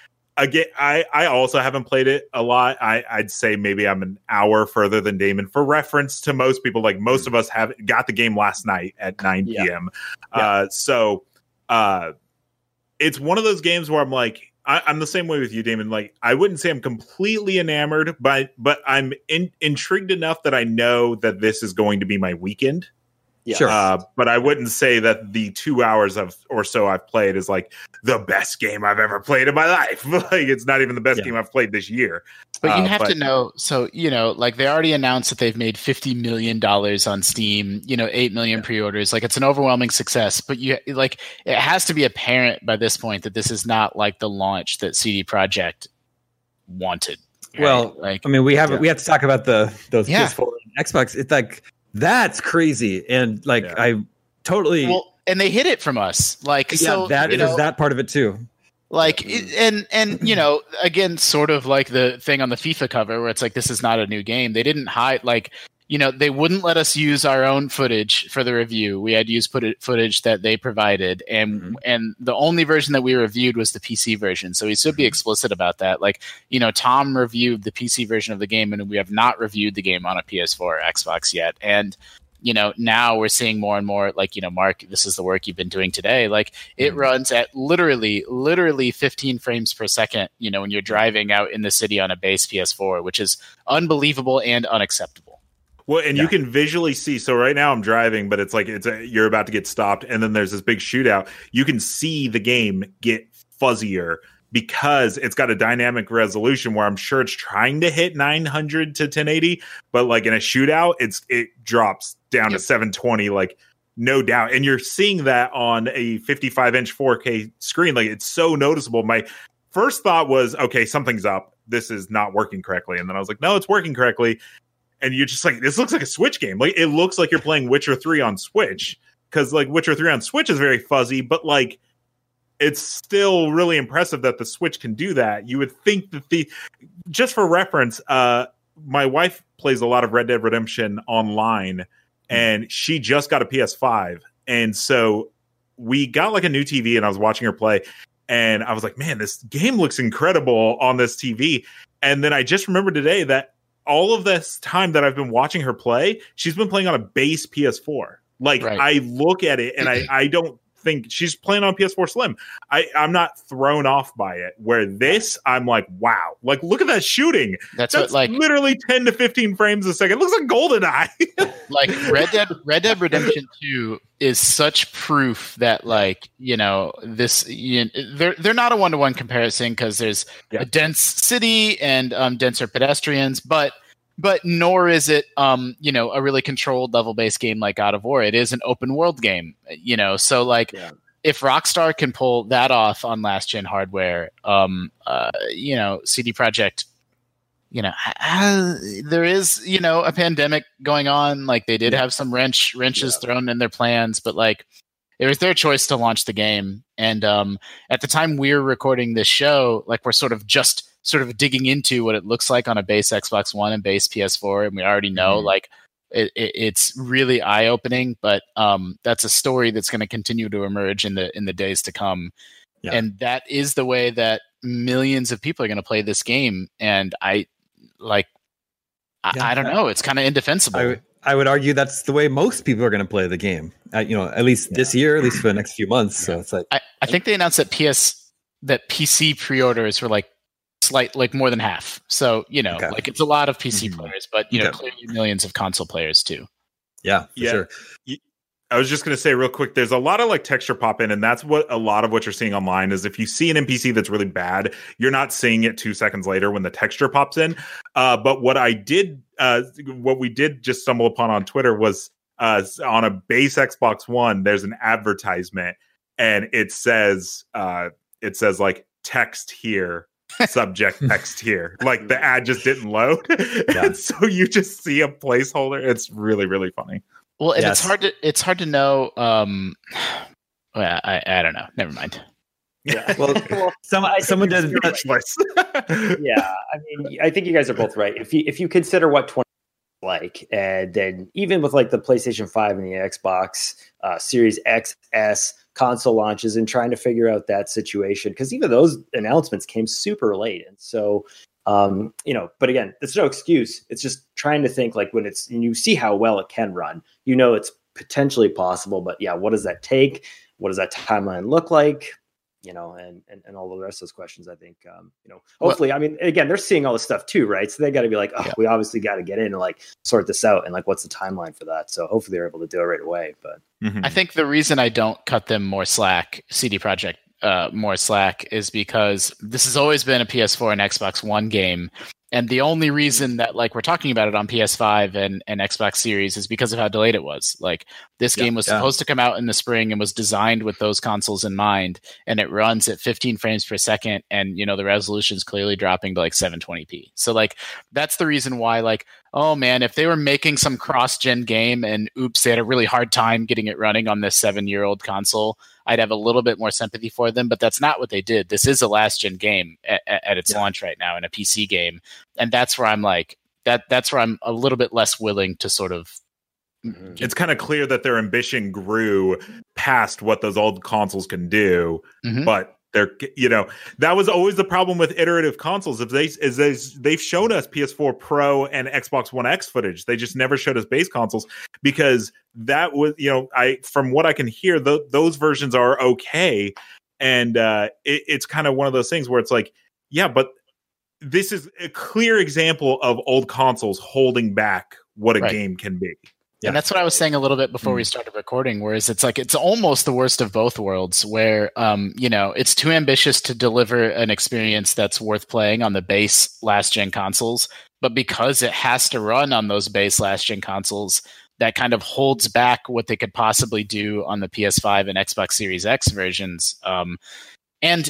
I also haven't played it a lot. I'd say maybe I'm an hour further than Damon. For reference to most people, like most of us got the game last night at 9 p.m. So it's one of those games where I'm like, I'm the same way with you, Damon. Like, I wouldn't say I'm completely enamored, but I'm intrigued enough that I know that this is going to be my weekend. Yeah. Sure. But I wouldn't say that the 2 hours or so I've played is like the best game I've ever played in my life. Like, it's not even the best game I've played this year. But you have to know, so, like they already announced that they've made $50 million on Steam, 8 million pre-orders. Like, it's an overwhelming success, but it has to be apparent by this point that this is not like the launch that CD Projekt wanted. Right? Well, I mean, we have to talk about those PS4 and Xbox. It's like, that's crazy. And like, I totally, and they hid it from us. Like, so there's that part of it too. Like, and again, sort of like the thing on the FIFA cover where it's like, this is not a new game. They didn't hide, like, they wouldn't let us use our own footage for the review. We had to use footage that they provided. And the only version that we reviewed was the PC version. So we should be explicit about that. Like, Tom reviewed the PC version of the game, and we have not reviewed the game on a PS4 or Xbox yet. And, now we're seeing more and more, like, Mark, this is the work you've been doing today. Like, it runs at literally 15 frames per second, when you're driving out in the city on a base PS4, which is unbelievable and unacceptable. Well, and you can visually see. So right now I'm driving, but it's like you're about to get stopped, and then there's this big shootout. You can see the game get fuzzier because it's got a dynamic resolution where I'm sure it's trying to hit 900 to 1080, but like in a shootout, it drops down to 720, like no doubt. And you're seeing that on a 55-inch 4K screen. Like, it's so noticeable. My first thought was, okay, something's up. This is not working correctly. And then I was like, no, it's working correctly. And you're just like, this looks like a Switch game. Like, it looks like you're playing Witcher 3 on Switch, because like Witcher 3 on Switch is very fuzzy, but like, it's still really impressive that the Switch can do that. You would think that just for reference, my wife plays a lot of Red Dead Redemption online, and she just got a PS5. And so we got like a new TV, and I was watching her play, and I was like, man, this game looks incredible on this TV. And then I just remembered today that all of this time that I've been watching her play, she's been playing on a base PS4. Like, I look at it and I don't think she's playing on PS4 Slim. I'm not thrown off by it. Where this, I'm like, wow, like, look at that shooting. That's what, like, literally 10 to 15 frames a second. It looks like GoldenEye. Like Red Dead Redemption 2 is such proof that, like, this, they're not a one-to-one comparison, because there's a dense city and denser pedestrians, but nor is it a really controlled level-based game like God of War. It is an open world game, so like, if Rockstar can pull that off on last gen hardware, CD Projekt, there is, a pandemic going on. Like, they did have some wrenches thrown in their plans, but like, it was their choice to launch the game. And at the time we're recording this show, like, we're sort of digging into what it looks like on a base Xbox One and base PS4, and we already know like it's really eye-opening. But that's a story that's going to continue to emerge in the days to come, and that is the way that millions of people are going to play this game. And I don't know, it's kind of indefensible. I would argue that's the way most people are going to play the game. At least this year, at least for the next few months. So it's like, I think they announced that PC pre-orders were like more than half. So, like, it's a lot of PC players, but clearly millions of console players too. Yeah, for sure. I was just going to say real quick, there's a lot of like texture pop in, and that's what a lot of what you're seeing online is, if you see an NPC that's really bad, you're not seeing it 2 seconds later when the texture pops in. But what we did just stumble upon on Twitter was on a base Xbox One, there's an advertisement, and it says like, text here, subject text here. Like, the ad just didn't load. And so you just see a placeholder. It's really, really funny. Well, and it's hard to know. Well, I don't know. Never mind. Yeah. Well, someone does. Yeah, I mean, I think you guys are both right. If you consider what 20 like, and then even with like the PlayStation 5 and the Xbox Series XS console launches, and trying to figure out that situation, because even those announcements came super late, and so but again, it's no excuse. It's just trying to think, like, when you see how well it can run, it's potentially possible, but what does that take? What does that timeline look like? and all the rest of those questions. I think, hopefully, I mean, again, they're seeing all this stuff too, right? So they got to be like, we obviously got to get in and like sort this out, and like, what's the timeline for that? So hopefully they're able to do it right away. But I think the reason I don't cut them more slack, CD Projekt more slack, is because this has always been a PS4 and Xbox One game. And the only reason that like we're talking about it on PS5 and Xbox Series is because of how delayed it was. Like this game was supposed to come out in the spring and was designed with those consoles in mind, and it runs at 15 frames per second, and the resolution is clearly dropping to like 720p. So like that's the reason why, like, oh man, if they were making some cross-gen game and oops, they had a really hard time getting it running on this 7-year-old console, I'd have a little bit more sympathy for them, but that's not what they did. This is a last-gen game at its launch right now, and a PC game, and that's where I'm like, that's where I'm a little bit less willing to sort of. It's kind of clear that their ambition grew past what those old consoles can do, but they're, that was always the problem with iterative consoles. They've shown us PS4 Pro and Xbox One X footage. They just never showed us base consoles because that was, from what I can hear, those versions are okay. And it's kind of one of those things where it's like, yeah, but this is a clear example of old consoles holding back what a game can be. Yeah. And that's what I was saying a little bit before we started recording, whereas it's like, it's almost the worst of both worlds where, it's too ambitious to deliver an experience that's worth playing on the base last gen consoles. But because it has to run on those base last gen consoles, that kind of holds back what they could possibly do on the PS5 and Xbox Series X versions. And,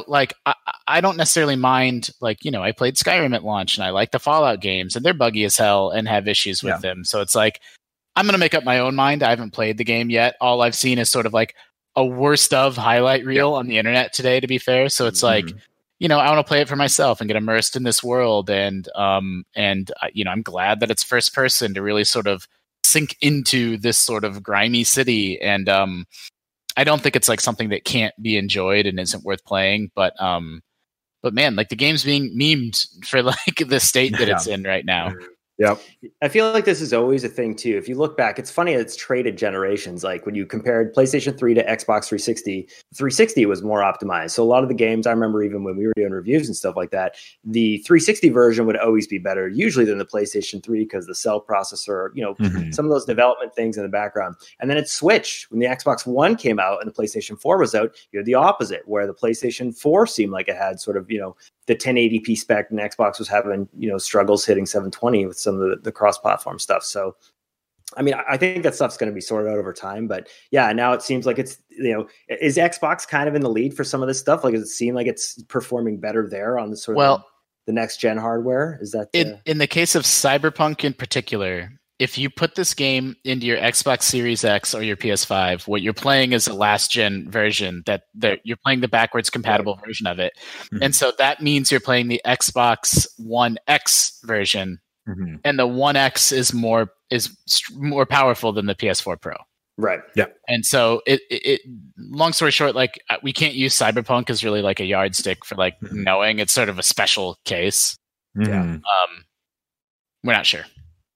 I don't necessarily mind, I played Skyrim at launch and I like the Fallout games and they're buggy as hell and have issues with them. So it's like, I'm going to make up my own mind. I haven't played the game yet. All I've seen is sort of like a worst of highlight reel on the internet today, to be fair. So it's like, I want to play it for myself and get immersed in this world. And I'm glad that it's first person to really sort of sink into this sort of grimy city. And I don't think it's like something that can't be enjoyed and isn't worth playing. But man, like the game's being memed for like the state that it's in right now. Yep. I feel like this is always a thing too. If you look back, it's funny, it's traded generations. Like when you compared PlayStation 3 to Xbox 360, 360 was more optimized. So a lot of the games, I remember even when we were doing reviews and stuff like that, the 360 version would always be better usually than the PlayStation 3 because the cell processor, some of those development things in the background. And then it switched when the Xbox One came out and the PlayStation 4 was out. You had the opposite where the PlayStation 4 seemed like it had sort of, the 1080p spec, and Xbox was having, struggles hitting 720 with some of the cross-platform stuff. So, I mean, I think that stuff's going to be sorted out over time. But yeah, now it seems like it's, is Xbox kind of in the lead for some of this stuff? Like, does it seem like it's performing better there on the sort of the next gen hardware? Is that in the case of Cyberpunk in particular? If you put this game into your Xbox Series X or your PS5, what you're playing is a last gen version that you're playing the backwards compatible version of it. And so that means you're playing the Xbox One X version, and the One X is more powerful than the PS4 Pro. Right. Yeah. And so it long story short, like we can't use Cyberpunk as really like a yardstick for like knowing it's sort of a special case. Yeah. We're not sure.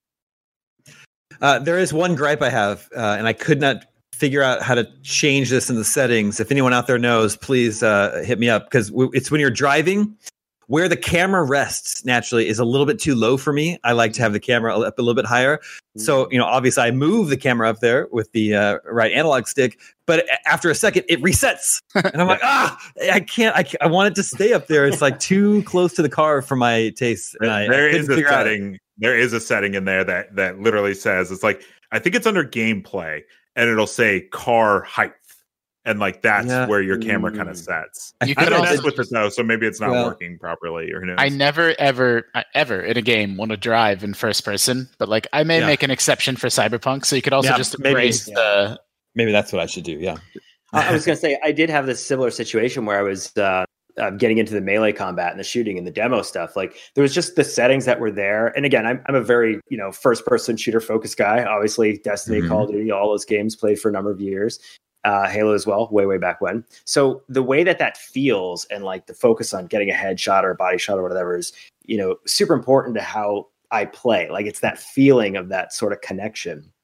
There is one gripe I have, and I could not figure out how to change this in the settings. If anyone out there knows, please hit me up, because it's when you're driving, where the camera rests naturally is a little bit too low for me. I like to have the camera up a little bit higher. So, obviously I move the camera up there with the right analog stick, but after a second it resets. And I'm like, I can't, I want it to stay up there. It's like too close to the car for my taste. And there is a setting. There is a setting in there that literally says, it's like, I think it's under gameplay, and it'll say car height. And like that's where your camera kind of sets. I don't mess with it though, so maybe it's not working properly, or who knows. I never ever in a game want to drive in first person, but like I may make an exception for Cyberpunk, so you could also just embrace the. Maybe that's what I should do. Yeah, I was going to say I did have this similar situation where I was getting into the melee combat and the shooting and the demo stuff. Like there was just the settings that were there, and again, I'm a very first person shooter focused guy. Obviously, Destiny, Call of Duty, all those games played for a number of years. Halo as well, way back when. So the way that feels, and like the focus on getting a headshot or a body shot or whatever is, super important to how I play. Like it's that feeling of that sort of connection.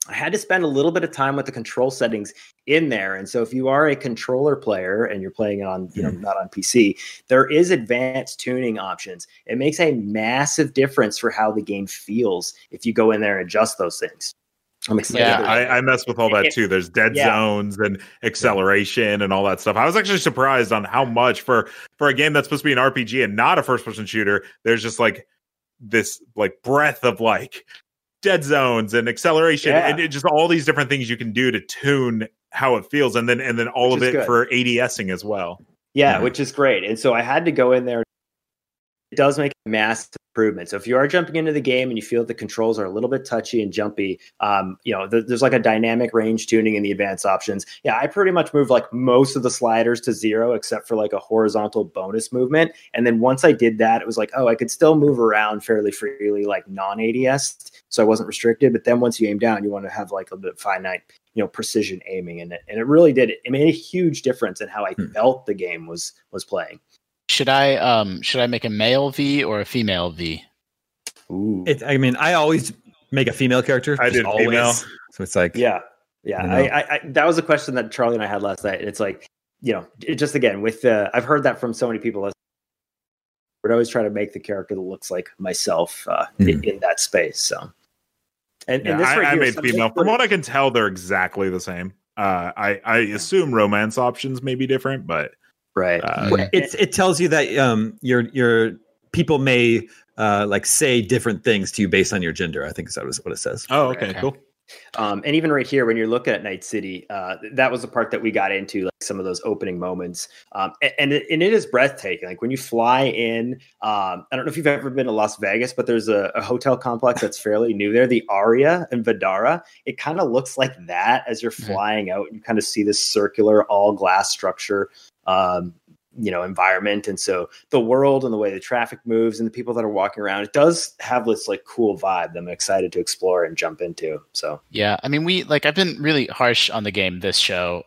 I had to spend a little bit of time with the control settings in there. And so if you are a controller player and you're playing on, not on PC, there is advanced tuning options. It makes a massive difference for how the game feels if you go in there and adjust those things. I'm excited. Yeah, I mess with all that too. There's dead zones and acceleration and all that stuff. I was actually surprised on how much for a game that's supposed to be an RPG and not a first person shooter, there's just like this like breadth of like dead zones and acceleration and just all these different things you can do to tune how it feels, and then all of it good for ADSing as well. Yeah, which is great. And so I had to go in there. It does make a massive improvement. So if you are jumping into the game and you feel the controls are a little bit touchy and jumpy, there's like a dynamic range tuning in the advanced options. Yeah, I pretty much moved like most of the sliders to 0 except for like a horizontal bonus movement. And then once I did that, it was like, I could still move around fairly freely, like non-ADS. So I wasn't restricted. But then once you aim down, you want to have like a bit of finite, precision aiming in it. And it really did. It made a huge difference in how I felt the game was playing. Should I make a male V or a female V? Ooh. I always make a female character. I did always. Female. So it's like, yeah. I that was a question that Charlie and I had last night. And it's like, it just again with I've heard that from so many people. I would always try to make the character that looks like myself in that space. So, and this I made female. From what I can tell, they're exactly the same. I assume romance options may be different, but. Right. It tells you that your people may like say different things to you based on your gender. I think that was what it says. Oh, okay, cool. And even right here, when you're looking at Night City, that was the part that we got into, like some of those opening moments. And it is breathtaking. Like when you fly in, I don't know if you've ever been to Las Vegas, but there's a hotel complex that's fairly new there, the Aria in Vdara. It kind of looks like that as you're flying out. You kind of see this circular all glass structure. Environment. And so the world and the way the traffic moves and the people that are walking around, it does have this like cool vibe that I'm excited to explore and jump into. So, yeah, I mean, I've been really harsh on the game this show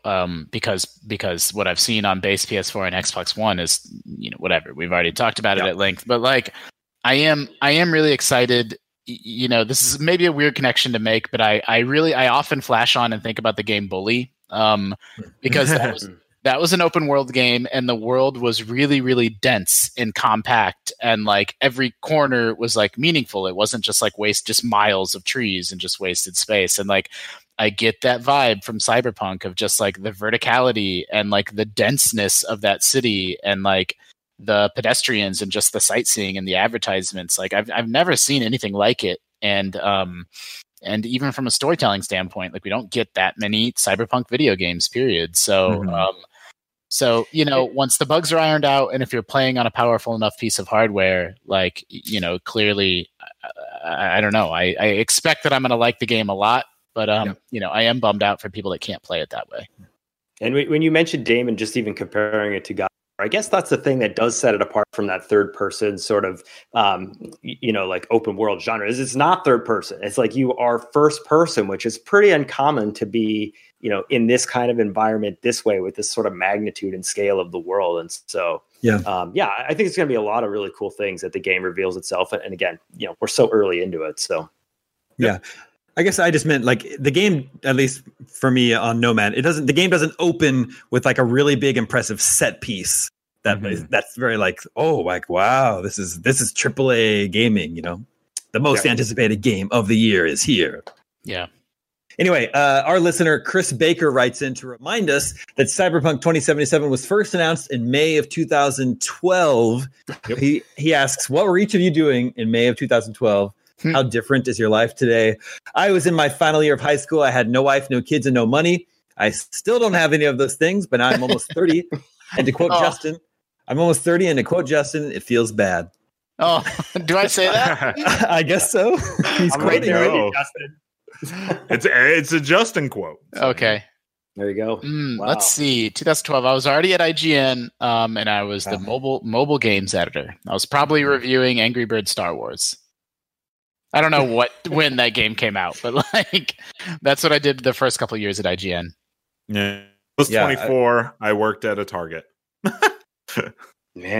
because what I've seen on base PS4 and Xbox One is, whatever. We've already talked about it at length, but like, I am really excited. This is maybe a weird connection to make, but I often flash on and think about the game Bully because that was an open world game, and the world was really, really dense and compact, and like every corner was like meaningful. It wasn't just like just miles of trees and just wasted space. And like I get that vibe from Cyberpunk of just like the verticality and like the denseness of that city and like the pedestrians and just the sightseeing and the advertisements. Like I've never seen anything like it. And even from a storytelling standpoint, like we don't get that many Cyberpunk video games, period. So, once the bugs are ironed out, and if you're playing on a powerful enough piece of hardware, like, clearly, I don't know. I expect that I'm going to like the game a lot, but, I am bummed out for people that can't play it that way. And when you mentioned Damon, just even comparing it to God, I guess that's the thing that does set it apart from that third person sort of, like open world genre is it's not third person. It's like you are first person, which is pretty uncommon to be, in this kind of environment this way with this sort of magnitude and scale of the world. And so, I think it's going to be a lot of really cool things that the game reveals itself. And again, we're so early into it. So, yeah. I guess I just meant like the game, at least for me on Nomad, the game doesn't open with like a really big, impressive set piece that's very like, wow, this is AAA gaming, the most anticipated game of the year is here. Yeah. Anyway, our listener, Chris Baker, writes in to remind us that Cyberpunk 2077 was first announced in May of 2012. Yep. He asks, what were each of you doing in May of 2012? How different is your life today? I was in my final year of high school. I had no wife, no kids, and no money. I still don't have any of those things, but I'm almost 30. And to quote Justin, I'm almost 30, and to quote Justin, it feels bad. Oh, do I say that? I guess so. He's quoting you, Justin. It's a Justin quote. Okay. There you go. Wow. Let's see. 2012. I was already at IGN, and I was the mobile games editor. I was probably reviewing Angry Birds Star Wars. I don't know when that game came out, but like that's what I did the first couple of years at IGN. Yeah, I was 24. I worked at a Target. Man,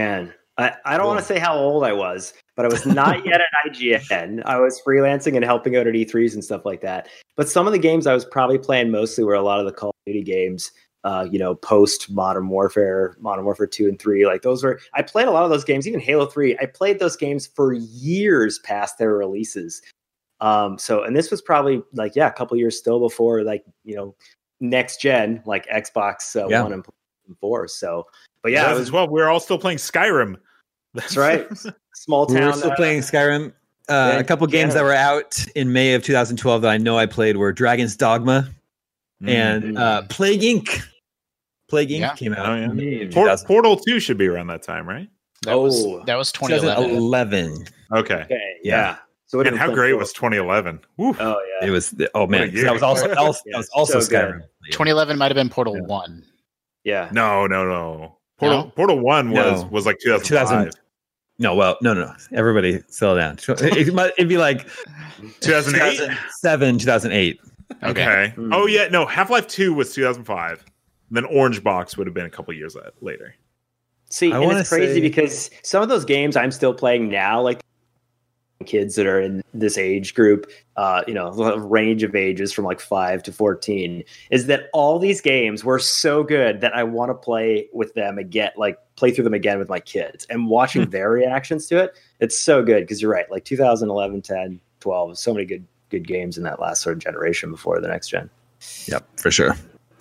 I don't want to say how old I was, but I was not yet at IGN. I was freelancing and helping out at E3s and stuff like that. But some of the games I was probably playing mostly were a lot of the Call of Duty games, post Modern Warfare 2 and 3. Like I played a lot of those games, even Halo 3. I played those games for years past their releases. And this was probably a couple years still before next gen, like Xbox One and 4. So, but yeah, 2012, we were all still playing Skyrim. That's right. Small town. We were still playing Skyrim. A couple games that were out in May of 2012 that I know I played were Dragon's Dogma and Plague Inc. Plague Inc. came out. Oh, yeah. Portal 2 should be around that time, right? That was 2011. Okay. Yeah. So and how great was 2011? Woo. Oh yeah. It was. Oh man, that was also Skyrim. 2011 might have been Portal 1. Yeah. No. Portal 1 was like 2005. No. Everybody settle down. It'd be like 2008, 2007, 2008. Okay. Oh yeah, no. Half-Life 2 was 2005. Then Orange Box would have been a couple years later. See, and it's crazy because some of those games I'm still playing now, like kids that are in this age group, range of ages from like 5 to 14, is that all these games were so good that I want to play with them again, like play through them again with my kids, and watching their reactions to it. It's so good because you're right. Like 2011, 10, 12, so many good games in that last sort of generation before the next gen. Yep, for sure.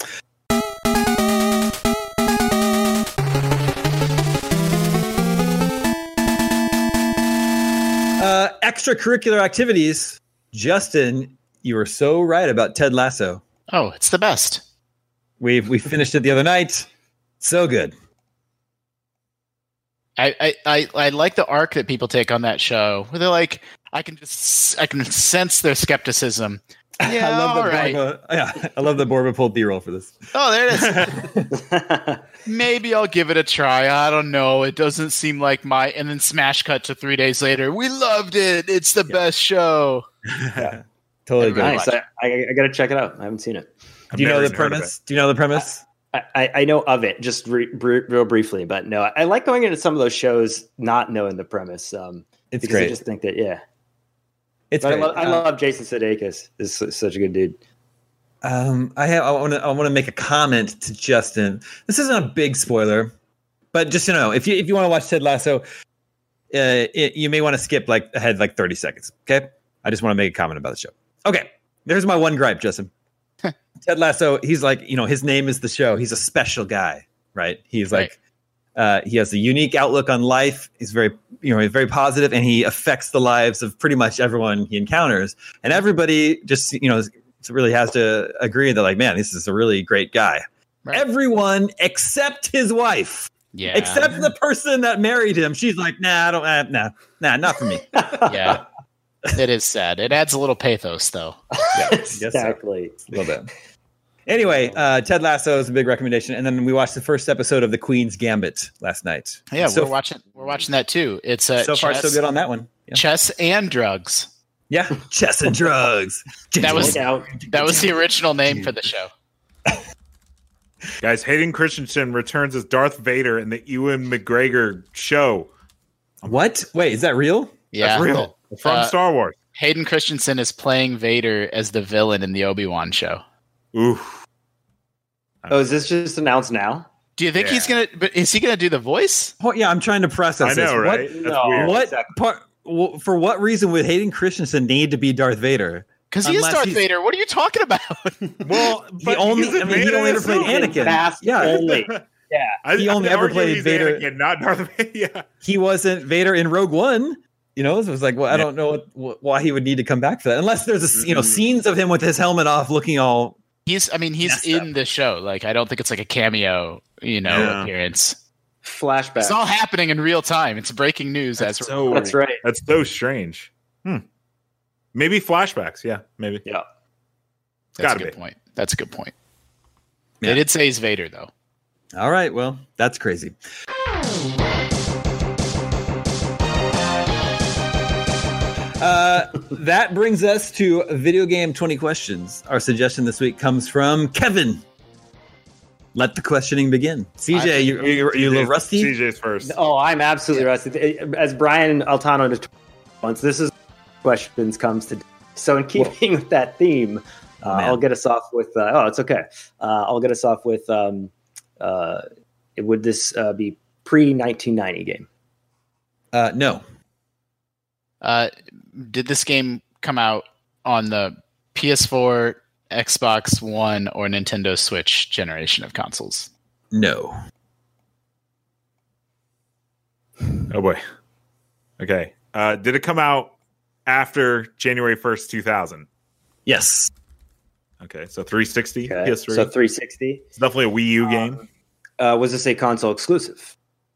Extracurricular activities. Justin, you were so right about Ted Lasso. Oh, it's the best. We finished it the other night. So good. I like the arc that people take on that show. Where they're like, I can sense their skepticism. Yeah, I love that Borba pulled B-roll for this. Oh, there it is. Maybe I'll give it a try. I don't know. It doesn't seem like and then smash cut to 3 days later. We loved it. It's the best show. Yeah, totally good. Nice. I got to check it out. I haven't seen it. Do you know the premise? I know of it, just real briefly, but no, I like going into some of those shows not knowing the premise. It's great. I just think that, yeah. It's great. I love Jason Sudeikis. Is such a good dude. I want to make a comment to Justin. This isn't a big spoiler, but just if you want to watch Ted Lasso, you may want to skip ahead 30 seconds. Okay, I just want to make a comment about the show. Okay, there's my one gripe, Justin. Ted Lasso, he's his name is the show. He's a special guy, right? He's right. He has a unique outlook on life. He's very positive, and he affects the lives of pretty much everyone he encounters. And everybody just, really has to agree that, man, this is a really great guy. Right. Everyone except his wife. Yeah. Except the person that married him. She's like, nah, not for me. Yeah. It is sad. It adds a little pathos, though. Yeah, exactly. A little bit. Anyway, Ted Lasso is a big recommendation, and then we watched the first episode of The Queen's Gambit last night. Yeah, we're watching that too. It's so far so good on that one. Yeah. Chess and drugs. Yeah, chess and drugs. that was the original name for the show. Guys, Hayden Christensen returns as Darth Vader in the Ewan McGregor show. What? Wait, is that real? Yeah, that's real. From Star Wars. Hayden Christensen is playing Vader as the villain in the Obi-Wan show. Oof. Oh, is this just announced now? Do you think he's gonna? But is he gonna do the voice? Oh, yeah, I'm trying to process. I know, this. right? For what reason would Hayden Christensen need to be Darth Vader? Because he is Darth Vader. What are you talking about? Well, he only ever played Anakin. Only. Yeah, he only ever played Vader. Anakin, not Darth Vader. Yeah. He wasn't Vader in Rogue One. So it was like, well, I don't know why he would need to come back for that, unless there's scenes of him with his helmet off, looking all. He's in the show. Like, I don't think it's like a cameo, appearance. Flashback. It's all happening in real time. It's breaking news. That's right. That's so strange. Maybe flashbacks. Yeah, maybe. Yeah. That's a good point. That's a good point. Yeah. They did say he's Vader, though. All right. Well, that's crazy. That brings us to Video Game 20 Questions. Our suggestion this week comes from Kevin. let the questioning begin. CJ, you a little rusty? CJ's first. Oh, I'm absolutely rusty. As Brian Altano just once, this is questions comes to. So in keeping with that theme, I'll get us off with. It's okay. I'll get us off with. Would this be pre-1990 game? No. Did this game come out on the PS4, Xbox One, or Nintendo Switch generation of consoles? No. Oh boy. Okay. Did it come out after January 1st, 2000? Yes. Okay, so 360, Okay. PS3. So 360. It's definitely a Wii U game. Was this a console exclusive?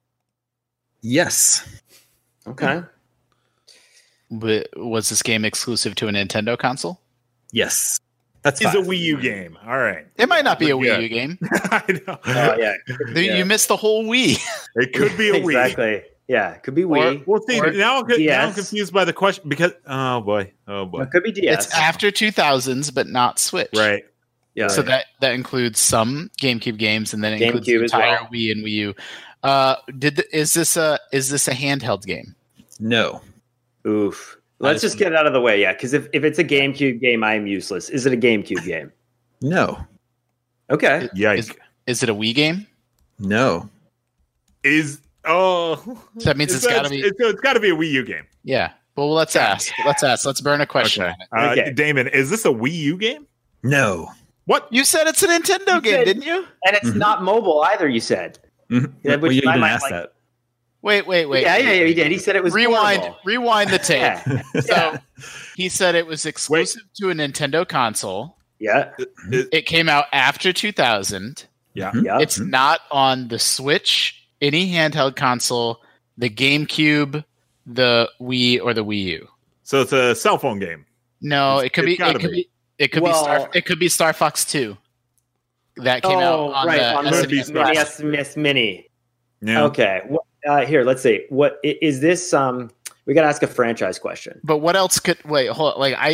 Yes. Okay. But was this game exclusive to a Nintendo console? Yes. That's It's fine. a Wii U game. All right. It might not be a Yeah. Wii U game. I know. Yeah. You missed the whole Wii. It could be a Wii. Exactly. Yeah. It could be Wii. Well, see, Or now I'm DS. confused by the question because oh boy. It could be DS. It's after 2000s, but not Switch. Right. Yeah. So that includes some GameCube games, and then it includes the GameCube as entire well. Wii and Wii U. Is this a handheld game? No. Oof. Let's just get it out of the way. Yeah. Because if it's a GameCube game, I am useless. Is it a GameCube game? No. Okay. Yikes. Is it a Wii game? No. So that means it's gotta be- It's got to be a Wii U game. Yeah. Well, let's ask. Let's burn a question Okay. on it. Okay. Damon, is this a Wii U game? No. What? You said it's a Nintendo game, said- didn't you? And it's not mobile either, you said. Mhm. Yeah, Well, which you in my didn't mind, ask like- that. Wait. Yeah, he did. He said it was portable. Rewind the tape. Yeah. So he said it was exclusive to a Nintendo console. Yeah. It came out after 2000. Yeah. Yeah. It's not on the Switch, any handheld console, the GameCube, the Wii, or the Wii U. So it's a cell phone game. No, It's gotta it could be Star Fox 2. That came out on right, the on SNES. Star Fox. SNES Mini. Yeah. Okay. Here, let's see. What is this? We got to ask a franchise question. But what else could hold on, like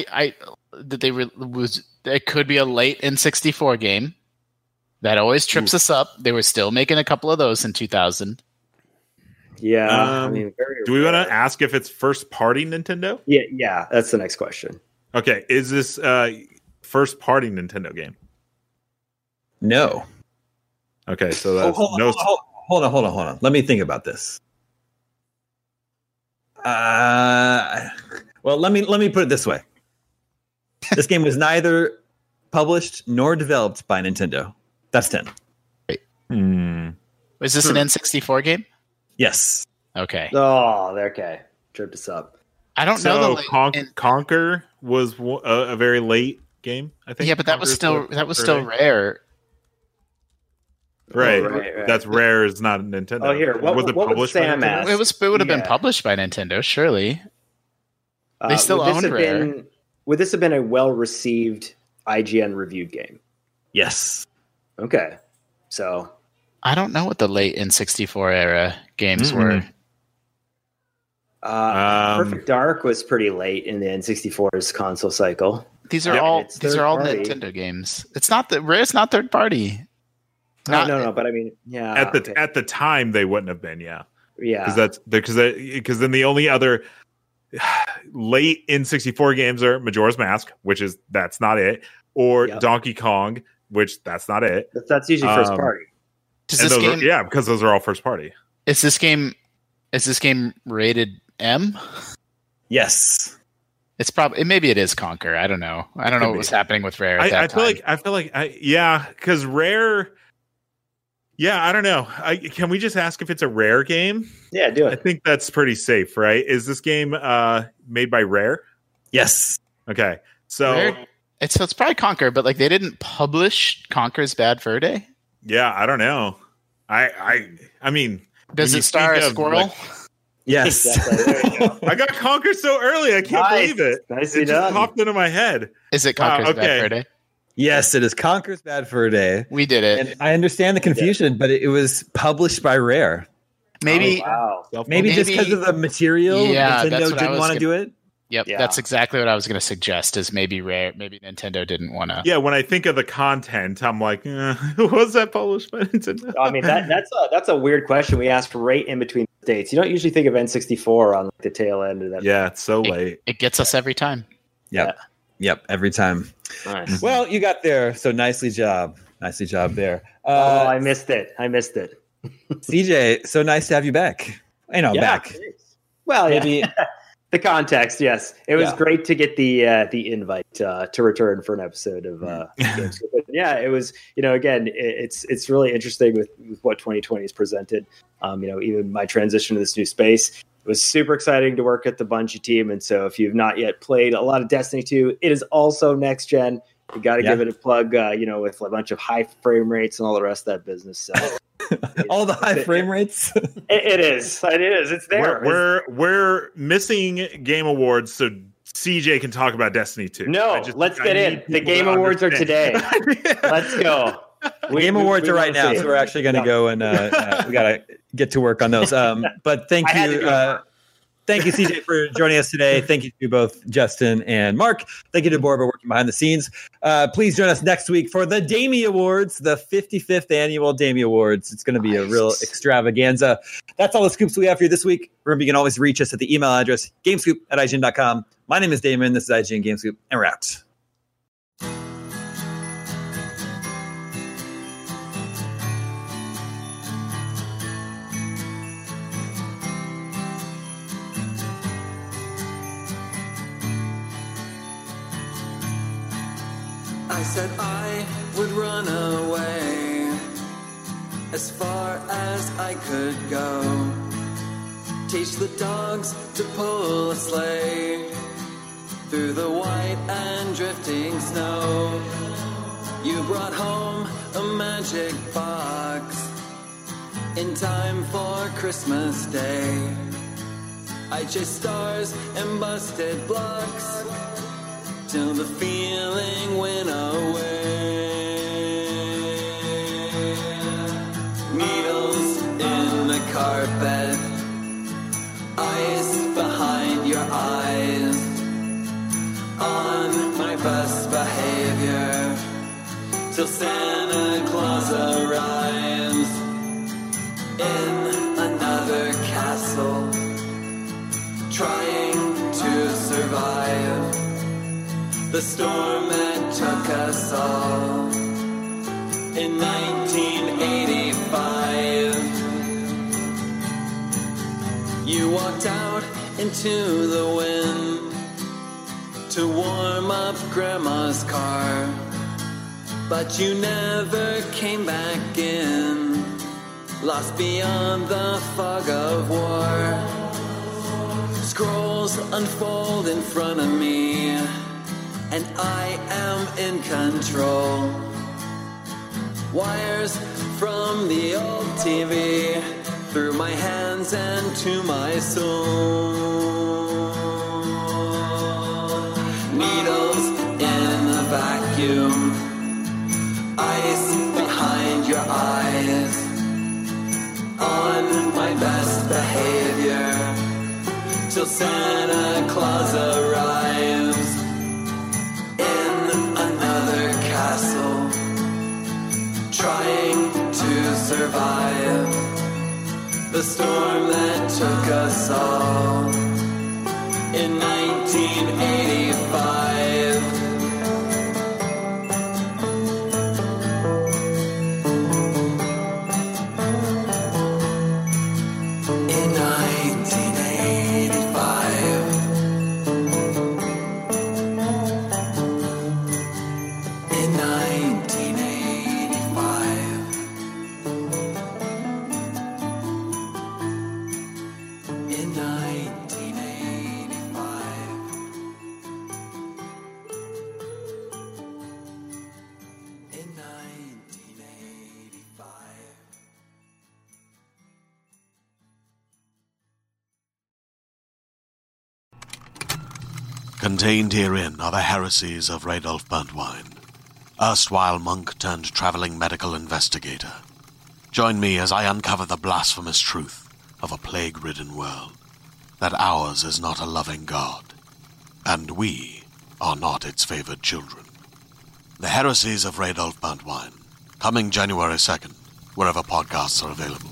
it could be a late N64 game. That always trips us up. They were still making a couple of those in 2000. Yeah. Do we want to ask if it's first party Nintendo? Yeah. That's the next question. Okay. Is this first party Nintendo game? No. Okay. So that's Hold on. Let me think about this. Well, let me put it this way. This game was neither published nor developed by Nintendo. That's 10. Is this an N64 game? Yes. Okay. Oh, okay. Tripped us up. I don't know the late Conquer was a very late game, I think. yeah, but that was still rare. Right. Right. That's rare. Is not Nintendo. Oh, here. What would published by Sam Nintendo? ask? It would have been Yeah. published by Nintendo, surely. They still would this owned have Rare. would this have been a well-received IGN reviewed game? Yes. Okay. So I don't know what the late N64 era games Mm-mm. were. Perfect Dark was pretty late in the N64's console cycle. These are Yeah, all it's these are all third party. Nintendo games. It's not the Rare's not third party. No, but I mean, yeah. At the time they wouldn't have been, yeah. yeah. Because then the only other late N64 games are Majora's Mask, that's not it, or Yep. Donkey Kong, which that's not it. That's usually first Um, party. Does And this those game because those are all first party. is this game rated M? Yes. It's probably maybe it is Conquer. I don't know. I don't know what was happening with Rare at I that feel time. like because Rare. Yeah, I don't know. Can we just ask if it's a Rare game? Yeah, do I it. think that's pretty safe, right? Is this game made by Rare? Yes. Okay, so Rare? It's probably Conquer, but like they didn't publish Conquer's Bad Fur Day. yeah, I don't know. I mean, Does when you it star a think of, squirrel? like, Yes. Exactly. There you go. I got Conquer so early. I can't Nice. believe it. Nicely It just done. popped into my head. Is it Conquer's okay. Bad Fur Day? Yes, it is Conker's Bad Fur Day. We did it. And I understand the confusion, but it was published by Rare. Maybe Oh, wow. Maybe just because of the material, Yeah, that's Nintendo what I didn't was want to do it. Yep, Yeah. that's exactly what I was going to suggest. Is maybe Rare, maybe Nintendo didn't want to. Yeah, when I think of the content, I'm like, was that published by Nintendo? I mean, that's a weird question we asked right in between dates. You don't usually think of N64 on the tail end of that. Yeah, it's so late. It gets us every time. Yep, every time. Nice. Well, you got there, so nicely job there. I missed it. CJ, so nice to have you back. Back. Well, Maybe yeah. The context, yes. It was great to get the invite to return for an episode of Games. But yeah, it was, again, it's really interesting with what 2020 has presented. Even my transition to this new space, it was super exciting to work at the Bungie team. And so if you've not yet played a lot of Destiny 2, it is also next gen. You got to give it a plug, with a bunch of high frame rates and all the rest of that business. So. All the high frame rates. It is. It's there. We're missing Game Awards, so CJ can talk about Destiny 2. No, let's get in. The Game Awards are today. Let's go. Game Awards are right now, so we're actually going to go and we got to get to work on those. But thank you. Thank you, CJ, for joining us today. Thank you to both Justin and Mark. Thank you to Borba working behind the scenes. Please join us next week for the Damie Awards, the 55th annual Damie Awards. It's going to be a real extravaganza. That's all the scoops we have for you this week. Remember, you can always reach us at the email address, gamescoop@ign.com. My name is Damon. This is IGN Gamescoop, and we're out. I said I would run away as far as I could go. Teach the dogs to pull a sleigh through the white and drifting snow. You brought home a magic box in time for Christmas Day. I chased stars and busted blocks till the feeling went away. Needles in the carpet, ice behind your eyes, on my best behavior till Santa Claus arrives in another castle, trying to survive the storm that took us all in 1985. You walked out into the wind to warm up Grandma's car, but you never came back in, lost beyond the fog of war. Scrolls unfold in front of me, and I am in control. Wires from the old TV through my hands and to my soul. Needles in the vacuum, ice behind your eyes, on my best behavior till Santa Claus arrives in another castle, trying to survive the storm that took us all in 1985. Contained herein are the heresies of Radolf Burntwine, erstwhile monk turned traveling medical investigator. Join me as I uncover the blasphemous truth of a plague-ridden world, that ours is not a loving God, and we are not its favored children. The Heresies of Radolf Buntwine, coming January 2nd, wherever podcasts are available.